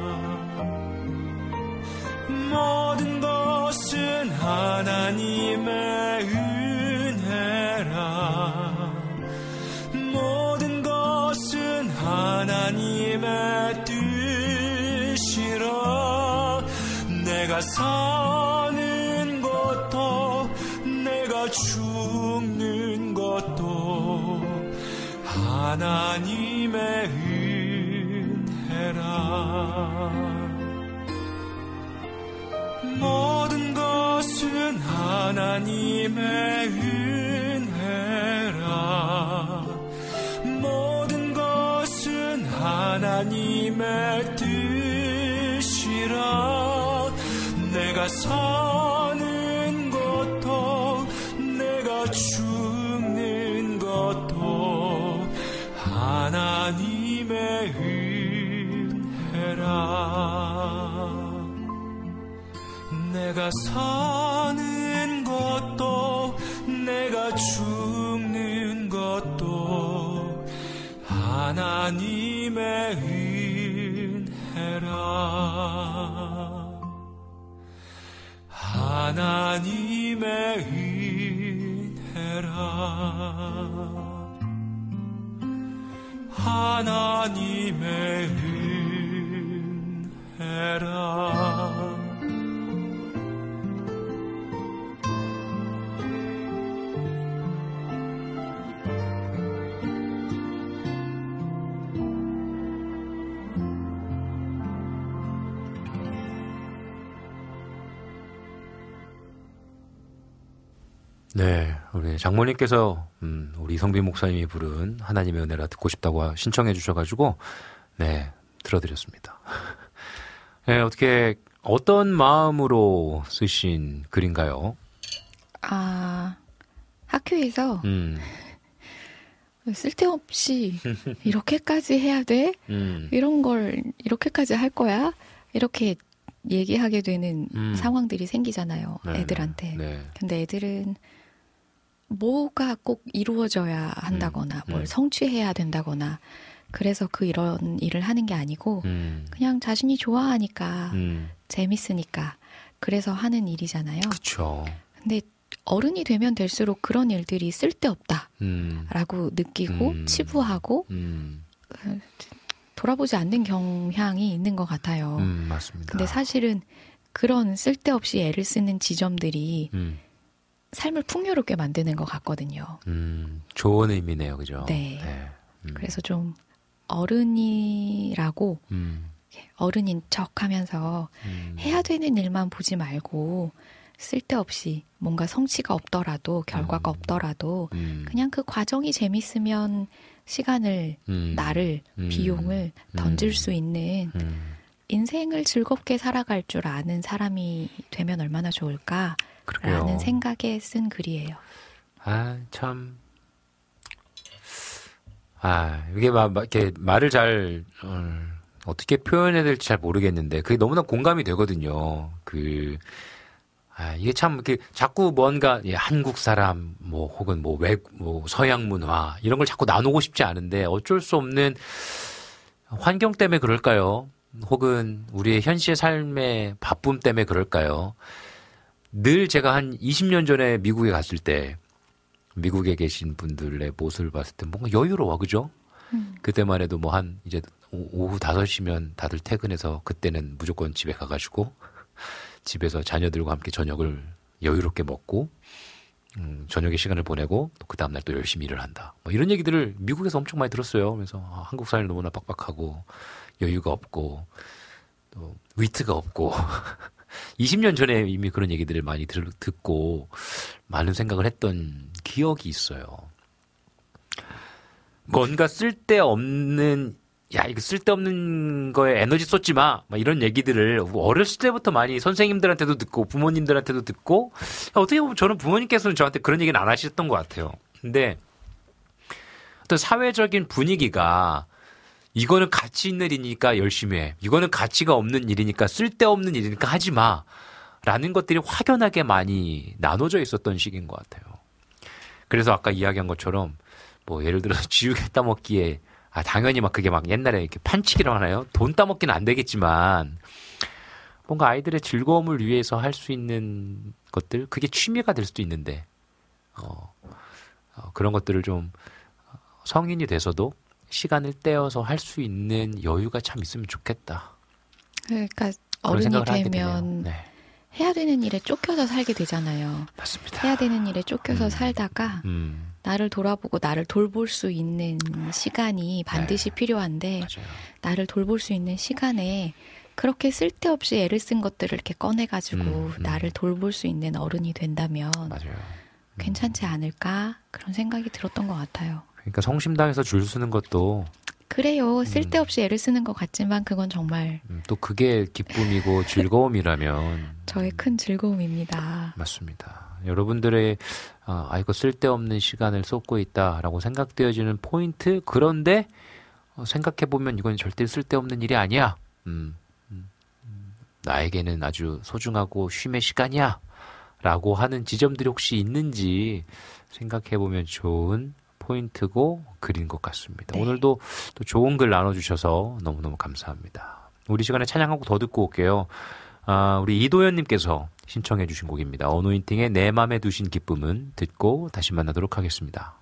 모든 것은 하나님의 은혜라 모든 것은 하나님의 뜻이라 내가 사는 것도 내가 죽는 것도 하나님의 은혜라 모든 것은 하나님의 은혜라 모든 것은 하나님의 뜻이라 내가 사는 것도 내가 죽는 것도 하나님의 은혜라 내가 사는 것도 내가 죽는 것도 하나님의 은혜라 하나님의 은혜라 하나님의 은혜라 네, 우리 장모님께서 음, 우리 이성빈 목사님이 부른 하나님의 은혜라 듣고 싶다고 신청해 주셔가지고 네, 들어드렸습니다. 네, 어떻게 어떤 마음으로 쓰신 글인가요? 아, 학교에서 음. 쓸데없이 이렇게까지 해야 돼? 음. 이런 걸 이렇게까지 할 거야? 이렇게 얘기하게 되는 음. 상황들이 생기잖아요. 네, 애들한테. 네. 근데 애들은 뭐가 꼭 이루어져야 한다거나 음. 뭘 음. 성취해야 된다거나 그래서 그 이런 일을 하는 게 아니고 음. 그냥 자신이 좋아하니까 음. 재밌으니까 그래서 하는 일이잖아요. 그렇죠. 근데 어른이 되면 될수록 그런 일들이 쓸데없다라고 음. 느끼고 음. 치부하고 음. 돌아보지 않는 경향이 있는 것 같아요. 음, 맞습니다. 근데 사실은 그런 쓸데없이 애를 쓰는 지점들이 음. 삶을 풍요롭게 만드는 것 같거든요. 음, 좋은 의미네요, 그죠? 네. 음. 그래서 좀 어른이라고 음. 어른인 척하면서 음. 해야 되는 일만 보지 말고 쓸데없이 뭔가 성취가 없더라도 결과가 음. 없더라도 음. 그냥 그 과정이 재밌으면 시간을 음. 나를 음. 비용을 음. 던질 수 있는 음. 인생을 즐겁게 살아갈 줄 아는 사람이 되면 얼마나 좋을까라는 그러게요. 생각에 쓴 글이에요. 아, 참. 아, 이게 막, 막 이렇게 말을 잘, 어, 어떻게 표현해야 될지 잘 모르겠는데 그게 너무나 공감이 되거든요. 그 아, 이게 참 이렇게 자꾸 뭔가 예, 한국 사람 뭐 혹은 뭐 외 뭐 서양 문화 이런 걸 자꾸 나누고 싶지 않은데 어쩔 수 없는 환경 때문에 그럴까요? 혹은 우리의 현실의 삶의 바쁨 때문에 그럴까요? 늘 제가 한 이십 년 전에 미국에 갔을 때 미국에 계신 분들의 모습을 봤을 때 뭔가 여유로워, 그죠? 음. 그때만 해도 뭐 한 이제 오후 다섯 시면 다들 퇴근해서 그때는 무조건 집에 가가지고 집에서 자녀들과 함께 저녁을 여유롭게 먹고 음, 저녁의 시간을 보내고 또 그 다음날 또 열심히 일을 한다. 뭐 이런 얘기들을 미국에서 엄청 많이 들었어요. 그래서 아, 한국 사람이 너무나 빡빡하고 여유가 없고 또 위트가 없고 이십 년 전에 이미 그런 얘기들을 많이 들, 듣고 많은 생각을 했던 기억이 있어요. 뭔가 쓸데없는 야 이거 쓸데없는 거에 에너지 쏟지 마 막 이런 얘기들을 어렸을 때부터 많이 선생님들한테도 듣고 부모님들한테도 듣고 어떻게 보면 저는 부모님께서는 저한테 그런 얘기는 안 하셨던 것 같아요. 근데 어떤 사회적인 분위기가 이거는 가치 있는 일이니까 열심히 해. 이거는 가치가 없는 일이니까 쓸데없는 일이니까 하지 마. 라는 것들이 확연하게 많이 나눠져 있었던 시기인 것 같아요. 그래서 아까 이야기한 것처럼 뭐 예를 들어서 지우개 따먹기에 아 당연히 막 그게 막 옛날에 이렇게 판치기라고 하나요? 돈 따먹기는 안 되겠지만 뭔가 아이들의 즐거움을 위해서 할 수 있는 것들 그게 취미가 될 수도 있는데 어, 어, 그런 것들을 좀 성인이 돼서도 시간을 떼어서 할 수 있는 여유가 참 있으면 좋겠다. 그러니까 어른이 되면 네. 해야 되는 일에 쫓겨서 살게 되잖아요. 맞습니다. 해야 되는 일에 쫓겨서 음. 살다가 음. 나를 돌아보고 나를 돌볼 수 있는 시간이 반드시 네. 필요한데 맞아요. 나를 돌볼 수 있는 시간에 그렇게 쓸데없이 애를 쓴 것들을 이렇게 꺼내가지고 음, 음. 나를 돌볼 수 있는 어른이 된다면 맞아요. 괜찮지 않을까 그런 생각이 들었던 것 같아요. 그러니까 성심당에서 줄 서는 것도 그래요. 쓸데없이 애를 쓰는 것 같지만 그건 정말 음, 또 그게 기쁨이고 즐거움이라면 저의 큰 즐거움입니다. 맞습니다. 여러분들의 아, 아 이거 쓸데없는 시간을 쏟고 있다라고 생각되어지는 포인트 그런데 어, 생각해보면 이건 절대 쓸데없는 일이 아니야. 음, 음, 음, 나에게는 아주 소중하고 쉼의 시간이야 라고 하는 지점들이 혹시 있는지 생각해보면 좋은 포인트고 글인 것 같습니다. 네. 오늘도 또 좋은 글 나눠주셔서 너무너무 감사합니다. 우리 시간에 찬양하고 더 듣고 올게요. 아, 우리 이도현님께서 신청해 주신 곡입니다. 어노인팅의 내 맘에 두신 기쁨은 듣고 다시 만나도록 하겠습니다.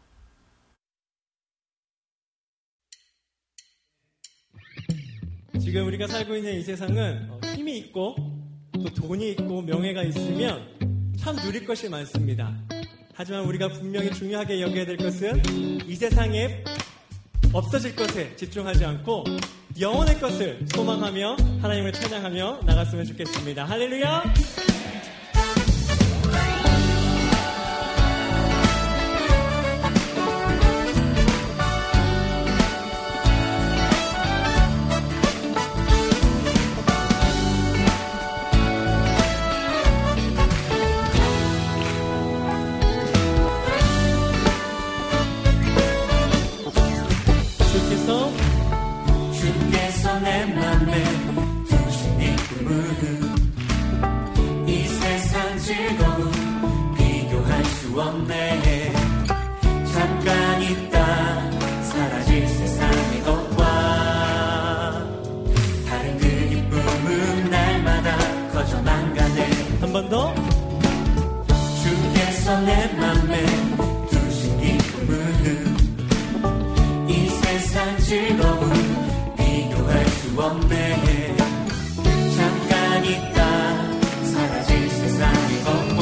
지금 우리가 살고 있는 이 세상은 힘이 있고 또 돈이 있고 명예가 있으면 참 누릴 것이 많습니다. 하지만 우리가 분명히 중요하게 여겨야 될 것은 이 세상에 없어질 것에 집중하지 않고 영원의 것을 소망하며 하나님을 찬양하며 나갔으면 좋겠습니다. 할렐루야! 주께서 내 맘에 두신 이 꿈은 이 세상 즐거움 비교할 수 없네. 잠깐 있다 사라질 세상의 것과 다른 그 기쁨은 날마다 커져만 가네. 한 번 더. 주께서 내 맘에 두신 이 꿈은 이 세상 즐거움 비교할 수 없네. 잠깐 있다 사라질 세상의 것과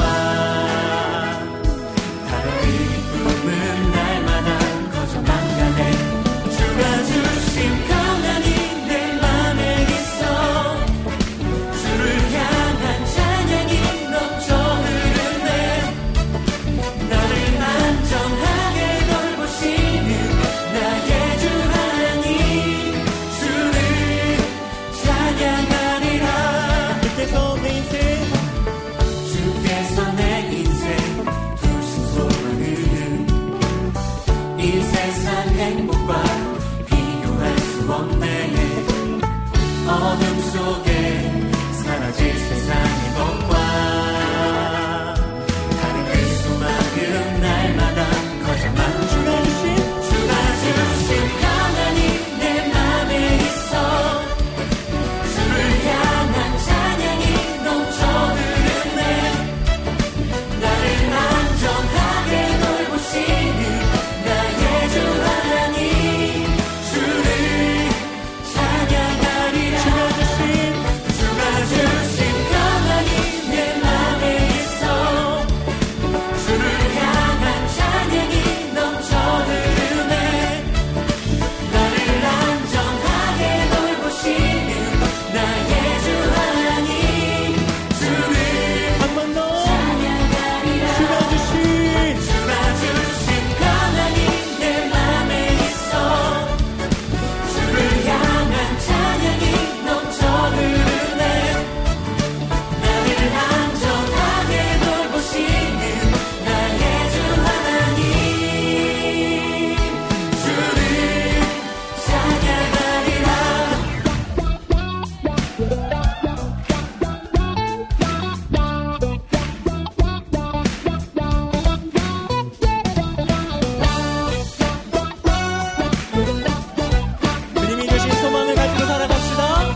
다른 그 기쁨은 날마다 커져만 가네. 주가 주신 평안이 내 맘에 있어. 주를 향한 찬양이 넘쳐 흐르네. 나를 안정하게 돌보시는 나의 주 하나님, 주를 찬양하리라. 주께서 내 인생 주께서 내 인생 두신 소망은 이 세상 행복과 비교할 수 없네. 어둠 속에 사라질 세상의 것과 다른 그 소망은 날마다 커져만 주가 주신 주가 주신 평안이 내 맘에 있어 주를 향한 찬양이 넘쳐 흐르네 나를 안정하게 돌보시는 나의 주 하나님 주를 찬양하리라 주가 주신 주가 주신 평안이 내 맘에 있어 주를 향한 찬양이 넘쳐 흐르네 나를 안정하게 돌보시는 나의 주 하나님 주를 한 번 더 찬양하리라 주가 주신 주가 주신 평안이 내 맘에 있어 주를 향한 찬양이 넘쳐 흐르네 나를 안정하게 돌보시는 나의 주 하나님 주를 찬양하리라 주님이 주신 소망을 가지고 살아갑시다.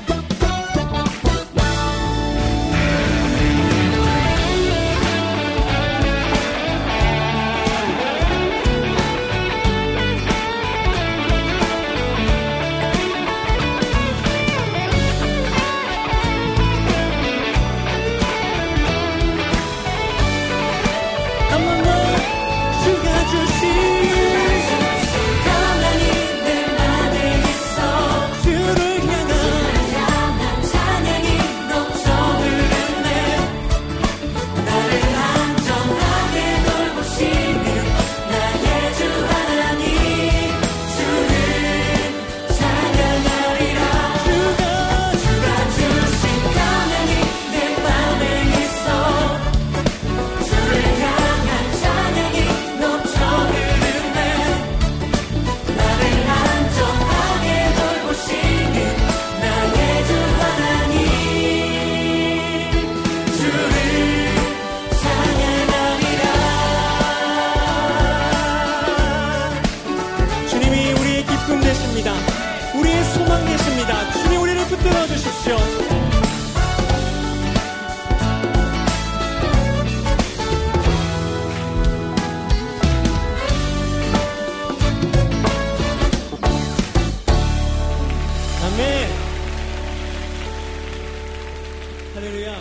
한 번 더 주가 주신 평안이 내 맘에 있어 주를 향한 향한 찬양이 넘쳐 흐르네 나를 안정하게 돌보시는 나의 주 하나님 주를 찬양하리라 주가 주가 주신 평안이 내 맘에 있어 주를 향한 찬양이 넘쳐 흐르네 나를 안정하게 돌보시는 나의 주 하나님 주를 찬양하리라 주님이 우리의 기쁨 되십니다. 우리의 소망 되십니다. 주님 우리를 붙들어 주십시오. 아멘. 할렐루야.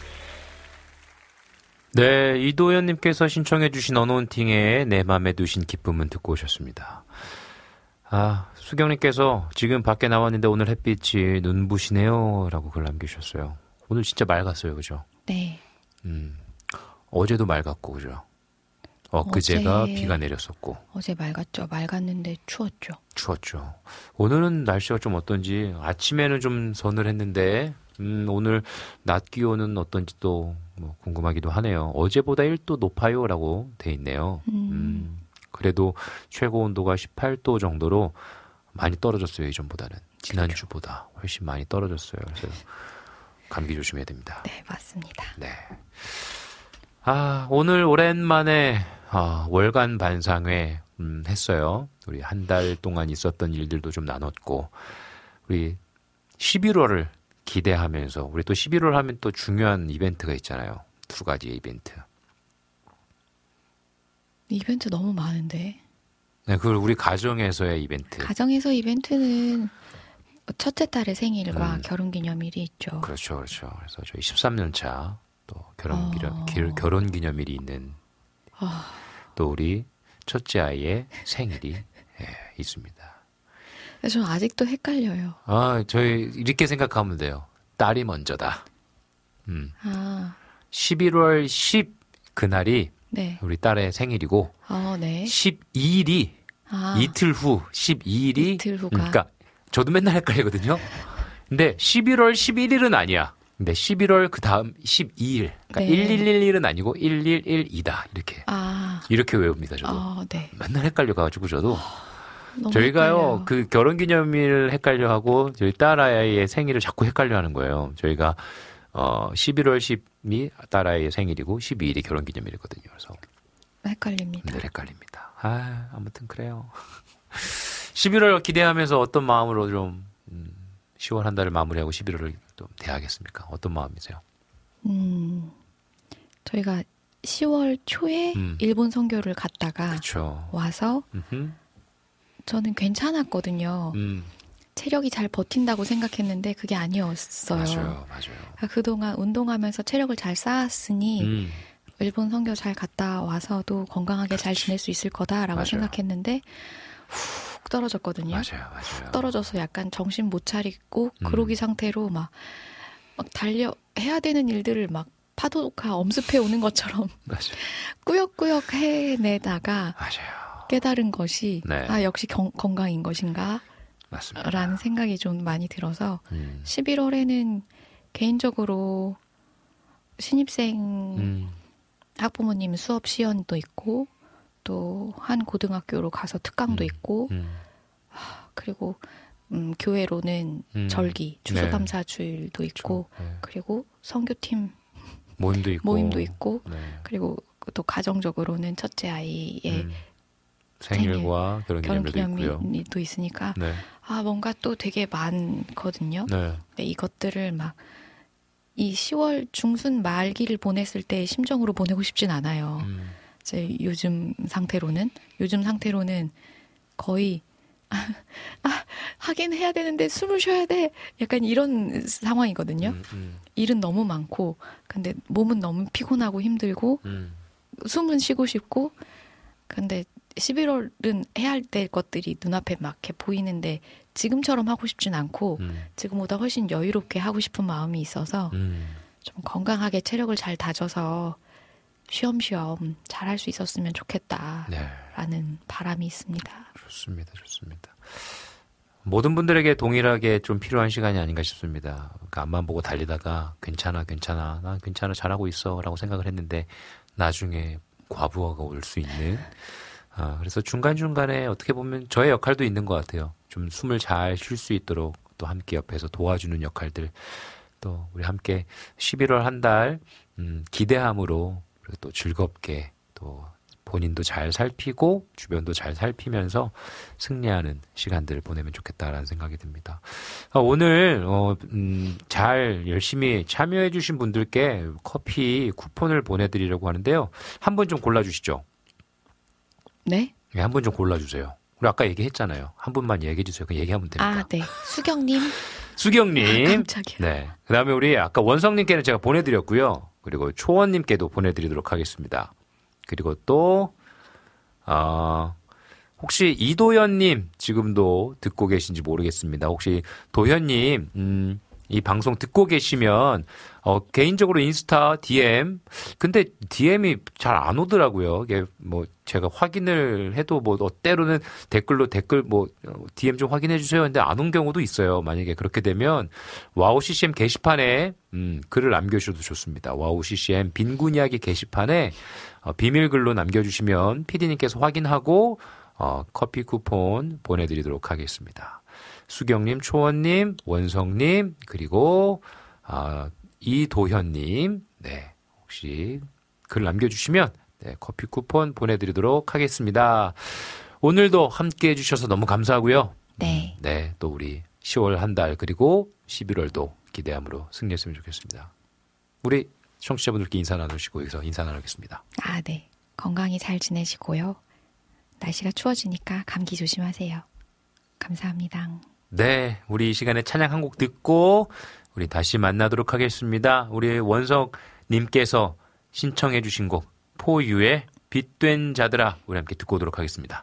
네, 이도현님께서 신청해주신 어노운팅의 내 맘에 두신 기쁨은 듣고 오셨습니다. 아, 수경님께서 지금 밖에 나왔는데 오늘 햇빛이 눈부시네요 라고 글 남겨주셨어요. 오늘 진짜 맑았어요, 그죠? 네. 음, 어제도 맑았고, 그죠? 엊그제가 어제- 비가 내렸었고 어제 맑았죠. 맑았는데 추웠죠. 추웠죠. 오늘은 날씨가 좀 어떤지 아침에는 좀 서늘했는데 음, 오늘 낮 기온은 어떤지 또 뭐 궁금하기도 하네요. 어제보다 일 도 높아요라고 돼 있네요. 음. 음, 그래도 최고 온도가 십팔 도 정도로 많이 떨어졌어요. 이전보다는. 지난주보다 훨씬 많이 떨어졌어요. 그래서 감기 조심해야 됩니다. 네, 맞습니다. 네. 아, 오늘 오랜만에 아, 월간 반상회 음, 했어요. 우리 한 달 동안 있었던 일들도 좀 나눴고 우리 십일월을 기대하면서 우리 또 십일월 하면 또 중요한 이벤트가 있잖아요. 두 가지의 이벤트. 이벤트 너무 많은데. 네, 그걸 우리 가정에서의 이벤트. 가정에서 이벤트는 첫째 딸의 생일과 음. 결혼기념일이 있죠. 그렇죠, 그렇죠. 그래서 저희 십삼 년 차 또 결혼 기념 어. 기- 결혼 기념일이 있는 아, 또 우리 첫째 아이의 생일이 예, 있습니다. 저는 아직도 헷갈려요. 아, 저희 이렇게 생각하면 돼요. 딸이 먼저다. 음. 아, 십일월 십 그날이 네. 우리 딸의 생일이고 어, 네. 십이 일이 아, 이틀 후 십이 일이 이틀 후가. 그러니까 저도 맨날 헷갈리거든요. 근데 십일월 십일 일은 아니야. 근데 십일월 그 다음 십이 일. 그러니까 네. 일일일일은 아니고 일일일이다. 이렇게. 아, 이렇게 외웁니다, 저도. 어, 네. 맨날 헷갈려 가지고 저도 너무 저희가요, 헷갈려요. 그 결혼기념일 헷갈려 하고, 저희 딸아이의 생일을 자꾸 헷갈려 하는 거예요. 저희가, 어, 십일월 십이 딸아이의 생일이고, 십이일이 결혼기념일이거든요. 그래서. 헷갈립니다. 늘 헷갈립니다. 아, 아무튼 그래요. 십일월 기대하면서 어떤 마음으로 좀, 음, 시월 한 달을 마무리하고 십일월을 또 대하겠습니까? 어떤 마음이세요? 음, 저희가 시월 초에 음. 일본 선교를 갔다가 그쵸. 와서 음흠. 저는 괜찮았거든요. 음, 체력이 잘 버틴다고 생각했는데 그게 아니었어요. 맞아요, 맞아요. 그러니까 그동안 운동하면서 체력을 잘 쌓았으니 음, 일본 선교 잘 갔다 와서도 건강하게 잘 지낼 수 있을 거다라고 맞아요. 생각했는데 훅 떨어졌거든요. 맞아요, 맞아요. 떨어져서 약간 정신 못 차리고 음. 그러기 상태로 막, 막 달려 해야 되는 일들을 막 파도가 엄습해 오는 것처럼 맞아요. 꾸역꾸역 해내다가 맞아요. 깨달은 것이 네. 아 역시 경- 건강인 것인가 맞습니다. 라는 생각이 좀 많이 들어서 음, 십일월에는 개인적으로 신입생 음, 학부모님 수업 시연도 있고 또 한 고등학교로 가서 특강도 음. 있고 음, 그리고 음, 교회로는 음. 절기 네. 추수감사주일도 있고 네. 그리고 선교팀 모임도 있고. 모임도 있고 네. 그리고 또 가정적으로는 첫째 아이의 음, 생일과 결혼기념일도 있고요. 결혼기념일도 있으니까 네. 아 뭔가 또 되게 많거든요. 네. 근데 이것들을 막 이 시월 중순 말기를 보냈을 때 심정으로 보내고 싶진 않아요. 음, 제 요즘 상태로는 요즘 상태로는 거의 아, 하긴 해야 되는데 숨을 쉬어야 돼. 약간 이런 상황이거든요. 음, 음, 일은 너무 많고 근데 몸은 너무 피곤하고 힘들고 음, 숨은 쉬고 싶고 근데 십일월은 해야 할 때 것들이 눈앞에 막 이렇게 보이는데 지금처럼 하고 싶진 않고 음, 지금보다 훨씬 여유롭게 하고 싶은 마음이 있어서 음. 좀 건강하게 체력을 잘 다져서 쉬엄쉬엄 잘 할 수 있었으면 좋겠다라는 네. 바람이 있습니다. 좋습니다. 좋습니다. 모든 분들에게 동일하게 좀 필요한 시간이 아닌가 싶습니다. 그러니까 앞만 보고 달리다가 괜찮아, 괜찮아, 나 괜찮아, 잘하고 있어 라고 생각을 했는데 나중에 과부하가 올 수 있는 아, 그래서 중간중간에 어떻게 보면 저의 역할도 있는 것 같아요. 좀 숨을 잘 쉴 수 있도록 또 함께 옆에서 도와주는 역할들 또 우리 함께 십일월 한 달 음, 기대함으로 그리고 또 즐겁게 또 본인도 잘 살피고 주변도 잘 살피면서 승리하는 시간들을 보내면 좋겠다라는 생각이 듭니다. 아, 오늘 어, 음, 잘 열심히 참여해 주신 분들께 커피 쿠폰을 보내드리려고 하는데요. 한 분 좀 골라주시죠. 네? 네, 한 분 좀 골라주세요. 우리 아까 얘기했잖아요. 한 분만 얘기해 주세요. 그냥 얘기하면 됩니다. 아, 네. 수경님. 수경님. 아, 깜짝이야. 네. 그 다음에 우리 아까 원성님께는 제가 보내드렸고요. 그리고 초원님께도 보내드리도록 하겠습니다. 그리고 또, 어, 혹시 이도현님 지금도 듣고 계신지 모르겠습니다. 혹시 도현님, 음, 이 방송 듣고 계시면, 어, 개인적으로 인스타 디엠, 근데 디엠이 잘 안 오더라고요. 이게 뭐, 제가 확인을 해도 뭐, 어, 때로는 댓글로 댓글 뭐, 디엠 좀 확인해 주세요. 근데 안 온 경우도 있어요. 만약에 그렇게 되면, 와우 씨씨엠 게시판에, 음, 글을 남겨주셔도 좋습니다. 와우 씨씨엠 빈곤 이야기 게시판에, 어, 비밀글로 남겨주시면 피디님께서 확인하고, 어, 커피 쿠폰 보내드리도록 하겠습니다. 수경님, 초원님, 원성님, 그리고, 아, 이도현님, 네, 혹시 글 남겨주시면, 네, 커피 쿠폰 보내드리도록 하겠습니다. 오늘도 함께 해주셔서 너무 감사하고요. 네. 네, 또 우리 시월 한 달, 그리고 십일월도 기대함으로 승리했으면 좋겠습니다. 우리 청취자분들께 인사 나누시고 여기서 인사 나누겠습니다. 아, 네. 건강히 잘 지내시고요. 날씨가 추워지니까 감기 조심하세요. 감사합니다. 네, 우리 이 시간에 찬양 한 곡 듣고 우리 다시 만나도록 하겠습니다. 우리 원석님께서 신청해 주신 곡 포유의 빛된 자들아 우리 함께 듣고 오도록 하겠습니다.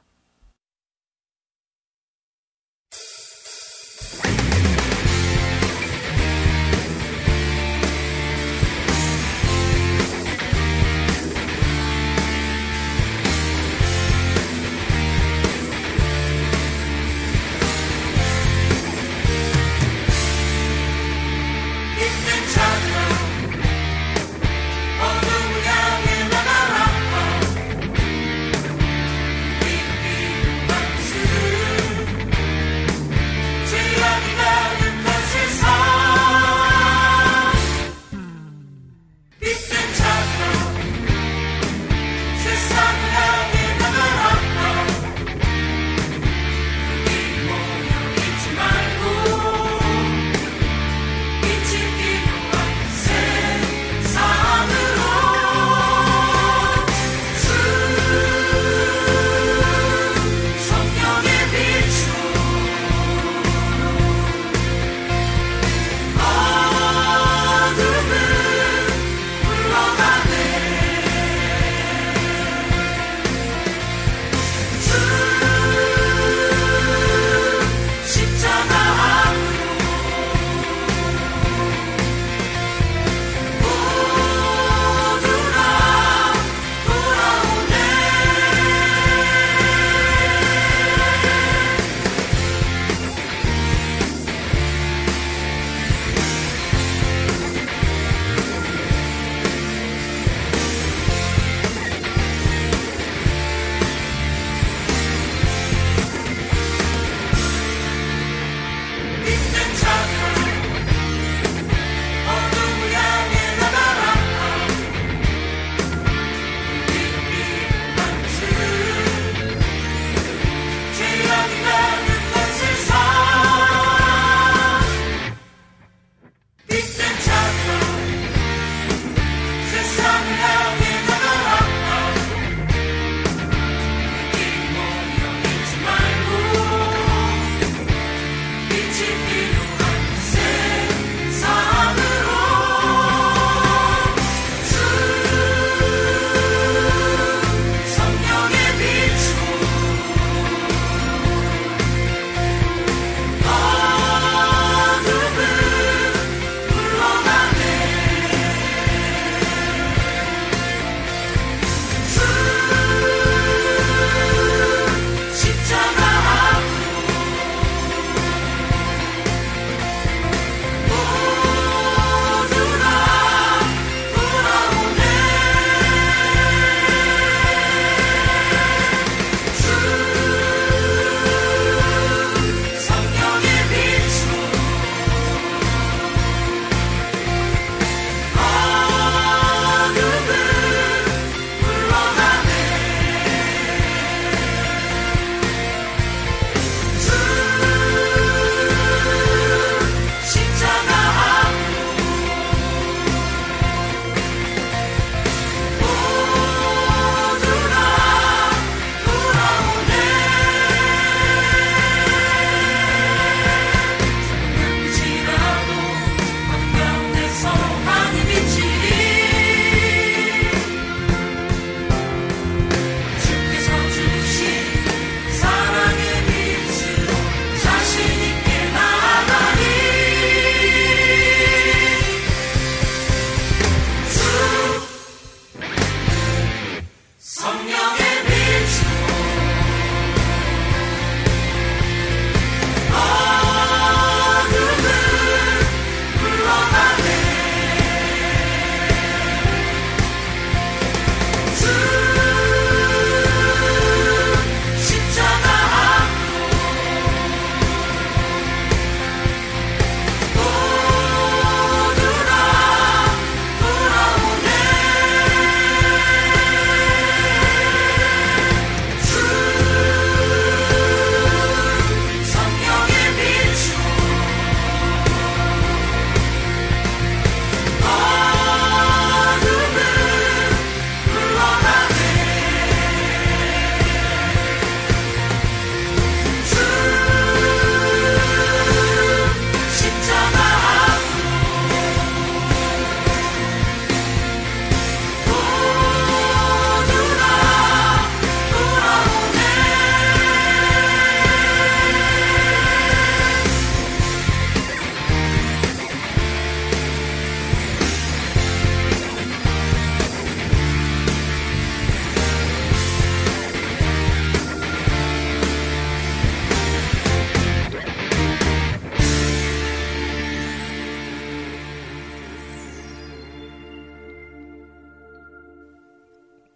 어둠을 향해 나가라 빛된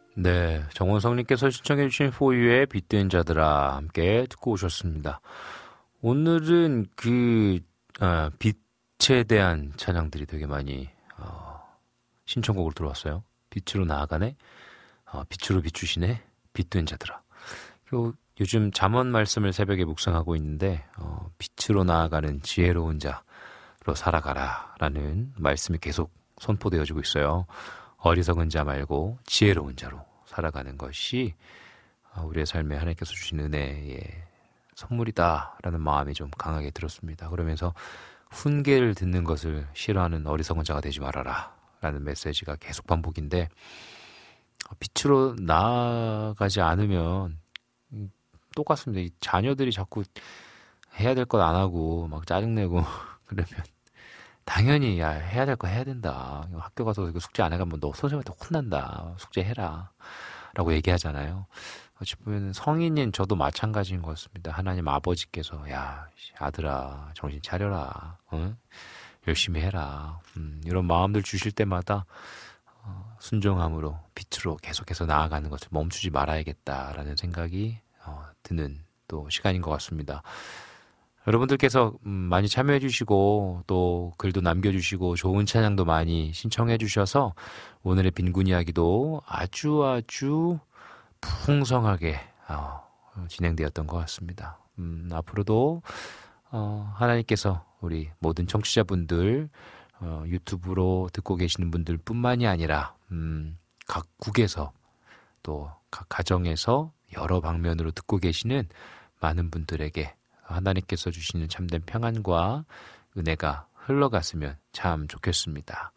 네, 정원성님께서 신청해주신 포유의 빛된 자들아 함께 듣고 오셨습니다. 오늘은 그 아, 빛에 대한 찬양들이 되게 많이 어, 신청곡으로 들어왔어요. 빛으로 나아가네, 어, 빛으로 비추시네, 빛된 자들아. 그리고 요즘 잠언 말씀을 새벽에 묵상하고 있는데 어, 빛으로 나아가는 지혜로운 자로 살아가라 라는 말씀이 계속 선포되어지고 있어요. 어리석은 자 말고 지혜로운 자로 살아가는 것이 우리의 삶에 하나님께서 주신 은혜의 선물이다라는 마음이 좀 강하게 들었습니다. 그러면서 훈계를 듣는 것을 싫어하는 어리석은 자가 되지 말아라 라는 메시지가 계속 반복인데, 빛으로 나아가지 않으면 똑같습니다. 이 자녀들이 자꾸 해야 될 것 안 하고 막 짜증내고 그러면 당연히 야 해야 될 거 해야 된다. 학교 가서 숙제 안 해가면 너 선생님한테 혼난다. 숙제해라 라고 얘기하잖아요. 어찌 보면 성인인 저도 마찬가지인 것 같습니다. 하나님 아버지께서 야 아들아 정신 차려라, 어? 열심히 해라, 음, 이런 마음들 주실 때마다 어, 순종함으로 빛으로 계속해서 나아가는 것을 멈추지 말아야겠다라는 생각이 어, 드는 또 시간인 것 같습니다. 여러분들께서 많이 참여해 주시고 또 글도 남겨주시고 좋은 찬양도 많이 신청해 주셔서 오늘의 빈군 이야기도 아주 아주 풍성하게 어, 진행되었던 것 같습니다. 음, 앞으로도 어, 하나님께서 우리 모든 청취자분들, 어, 유튜브로 듣고 계시는 분들 뿐만이 아니라 음, 각 국에서 또 각 가정에서 여러 방면으로 듣고 계시는 많은 분들에게 하나님께서 주시는 참된 평안과 은혜가 흘러갔으면 참 좋겠습니다.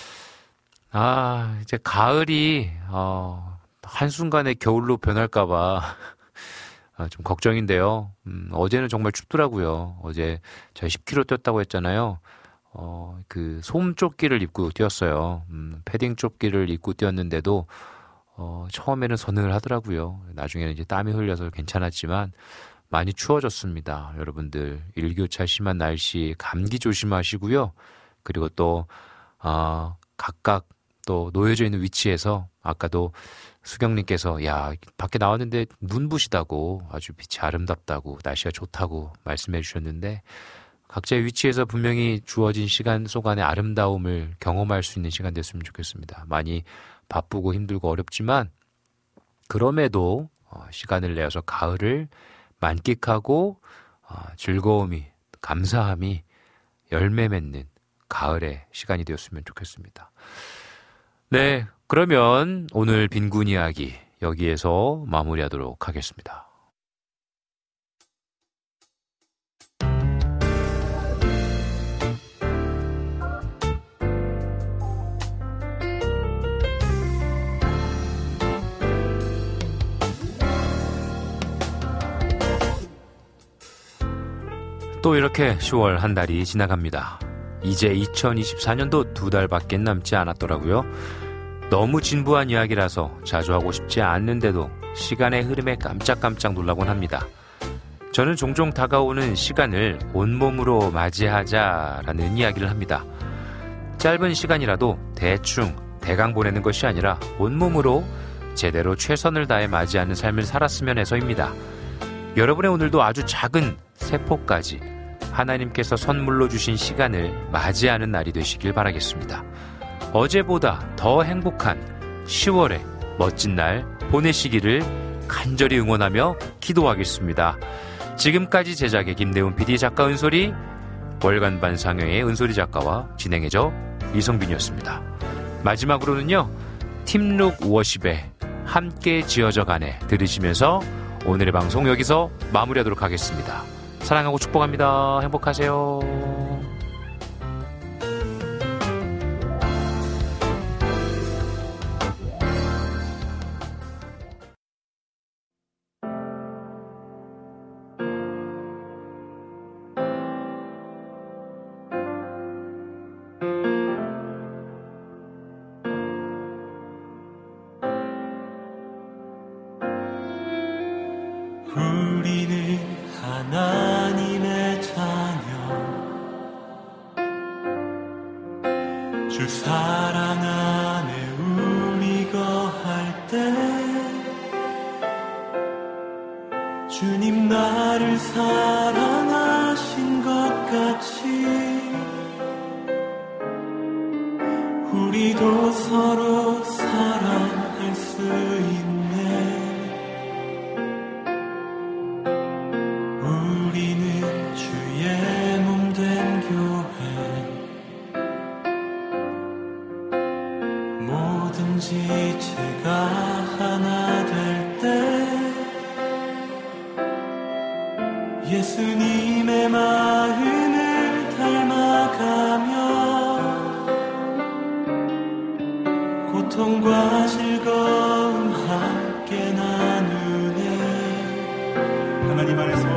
아, 이제 가을이 어, 한순간에 겨울로 변할까봐 아, 좀 걱정인데요. 음, 어제는 정말 춥더라고요. 어제 제가 십 킬로그램 뛰었다고 했잖아요. 어, 그 솜조끼를 입고 뛰었어요. 음, 패딩 조끼를 입고 뛰었는데도 어, 처음에는 서늘을 하더라고요. 나중에는 이제 땀이 흘려서 괜찮았지만 많이 추워졌습니다. 여러분들 일교차 심한 날씨 감기 조심하시고요. 그리고 또 어, 각각 또 놓여져 있는 위치에서 아까도 수경님께서 야 밖에 나왔는데 눈부시다고 아주 빛이 아름답다고 날씨가 좋다고 말씀해 주셨는데, 각자의 위치에서 분명히 주어진 시간 속 안에 아름다움을 경험할 수 있는 시간 됐으면 좋겠습니다. 많이 바쁘고 힘들고 어렵지만 그럼에도 시간을 내어서 가을을 만끽하고 즐거움이, 감사함이 열매 맺는 가을의 시간이 되었으면 좋겠습니다. 네, 그러면 오늘 빈군 이야기 여기에서 마무리하도록 하겠습니다. 또 이렇게 시월 한 달이 지나갑니다. 이제 이천이십사 년도 두 달밖에 남지 않았더라고요. 너무 진부한 이야기라서 자주 하고 싶지 않는데도 시간의 흐름에 깜짝깜짝 놀라곤 합니다. 저는 종종 다가오는 시간을 온몸으로 맞이하자라는 이야기를 합니다. 짧은 시간이라도 대충 대강 보내는 것이 아니라 온몸으로 제대로 최선을 다해 맞이하는 삶을 살았으면 해서입니다. 여러분의 오늘도 아주 작은 세포까지 하나님께서 선물로 주신 시간을 맞이하는 날이 되시길 바라겠습니다. 어제보다 더 행복한 시월의 멋진 날 보내시기를 간절히 응원하며 기도하겠습니다. 지금까지 제작의 김대훈 피디, 작가 은솔이, 월간 반상회의 은솔이 작가와 진행의 저 이성빈이었습니다. 마지막으로는요, 팀룩 워십의 함께 지어져 가네 들으시면서 오늘의 방송 여기서 마무리하도록 하겠습니다. 사랑하고 축복합니다. 행복하세요. 우리는 하나님의 자녀, 주 사랑 안에 우리 거할 때 주님 나를 사랑하신 것 같이 우리도 서로 사랑할 수 있네. 우리는 주의 몸 된 교회, 뭐든지 제가 하나 될 때 예수님의 마음을 닮아가며 고통과 즐거움 함께 나누네. 하나님 안에서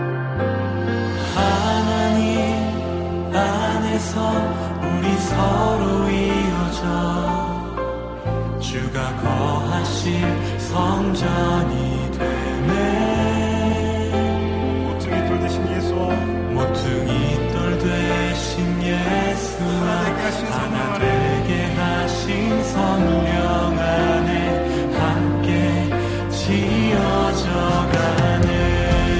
하나님 안에서 우리 서로 이어져 주가 거하실 성전이 되네. 모퉁이 돌 대신 예수와 모퉁이 돌 대신 예수와 하나 되게 하신 성령 안에 함께 지어져 가네.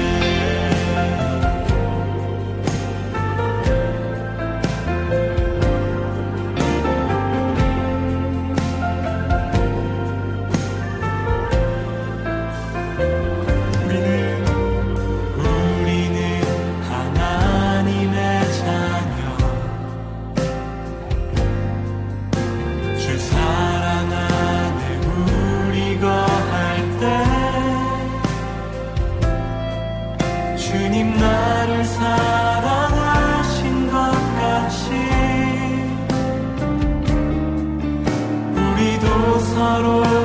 주님 나를 사랑하신 것 같이 우리도 서로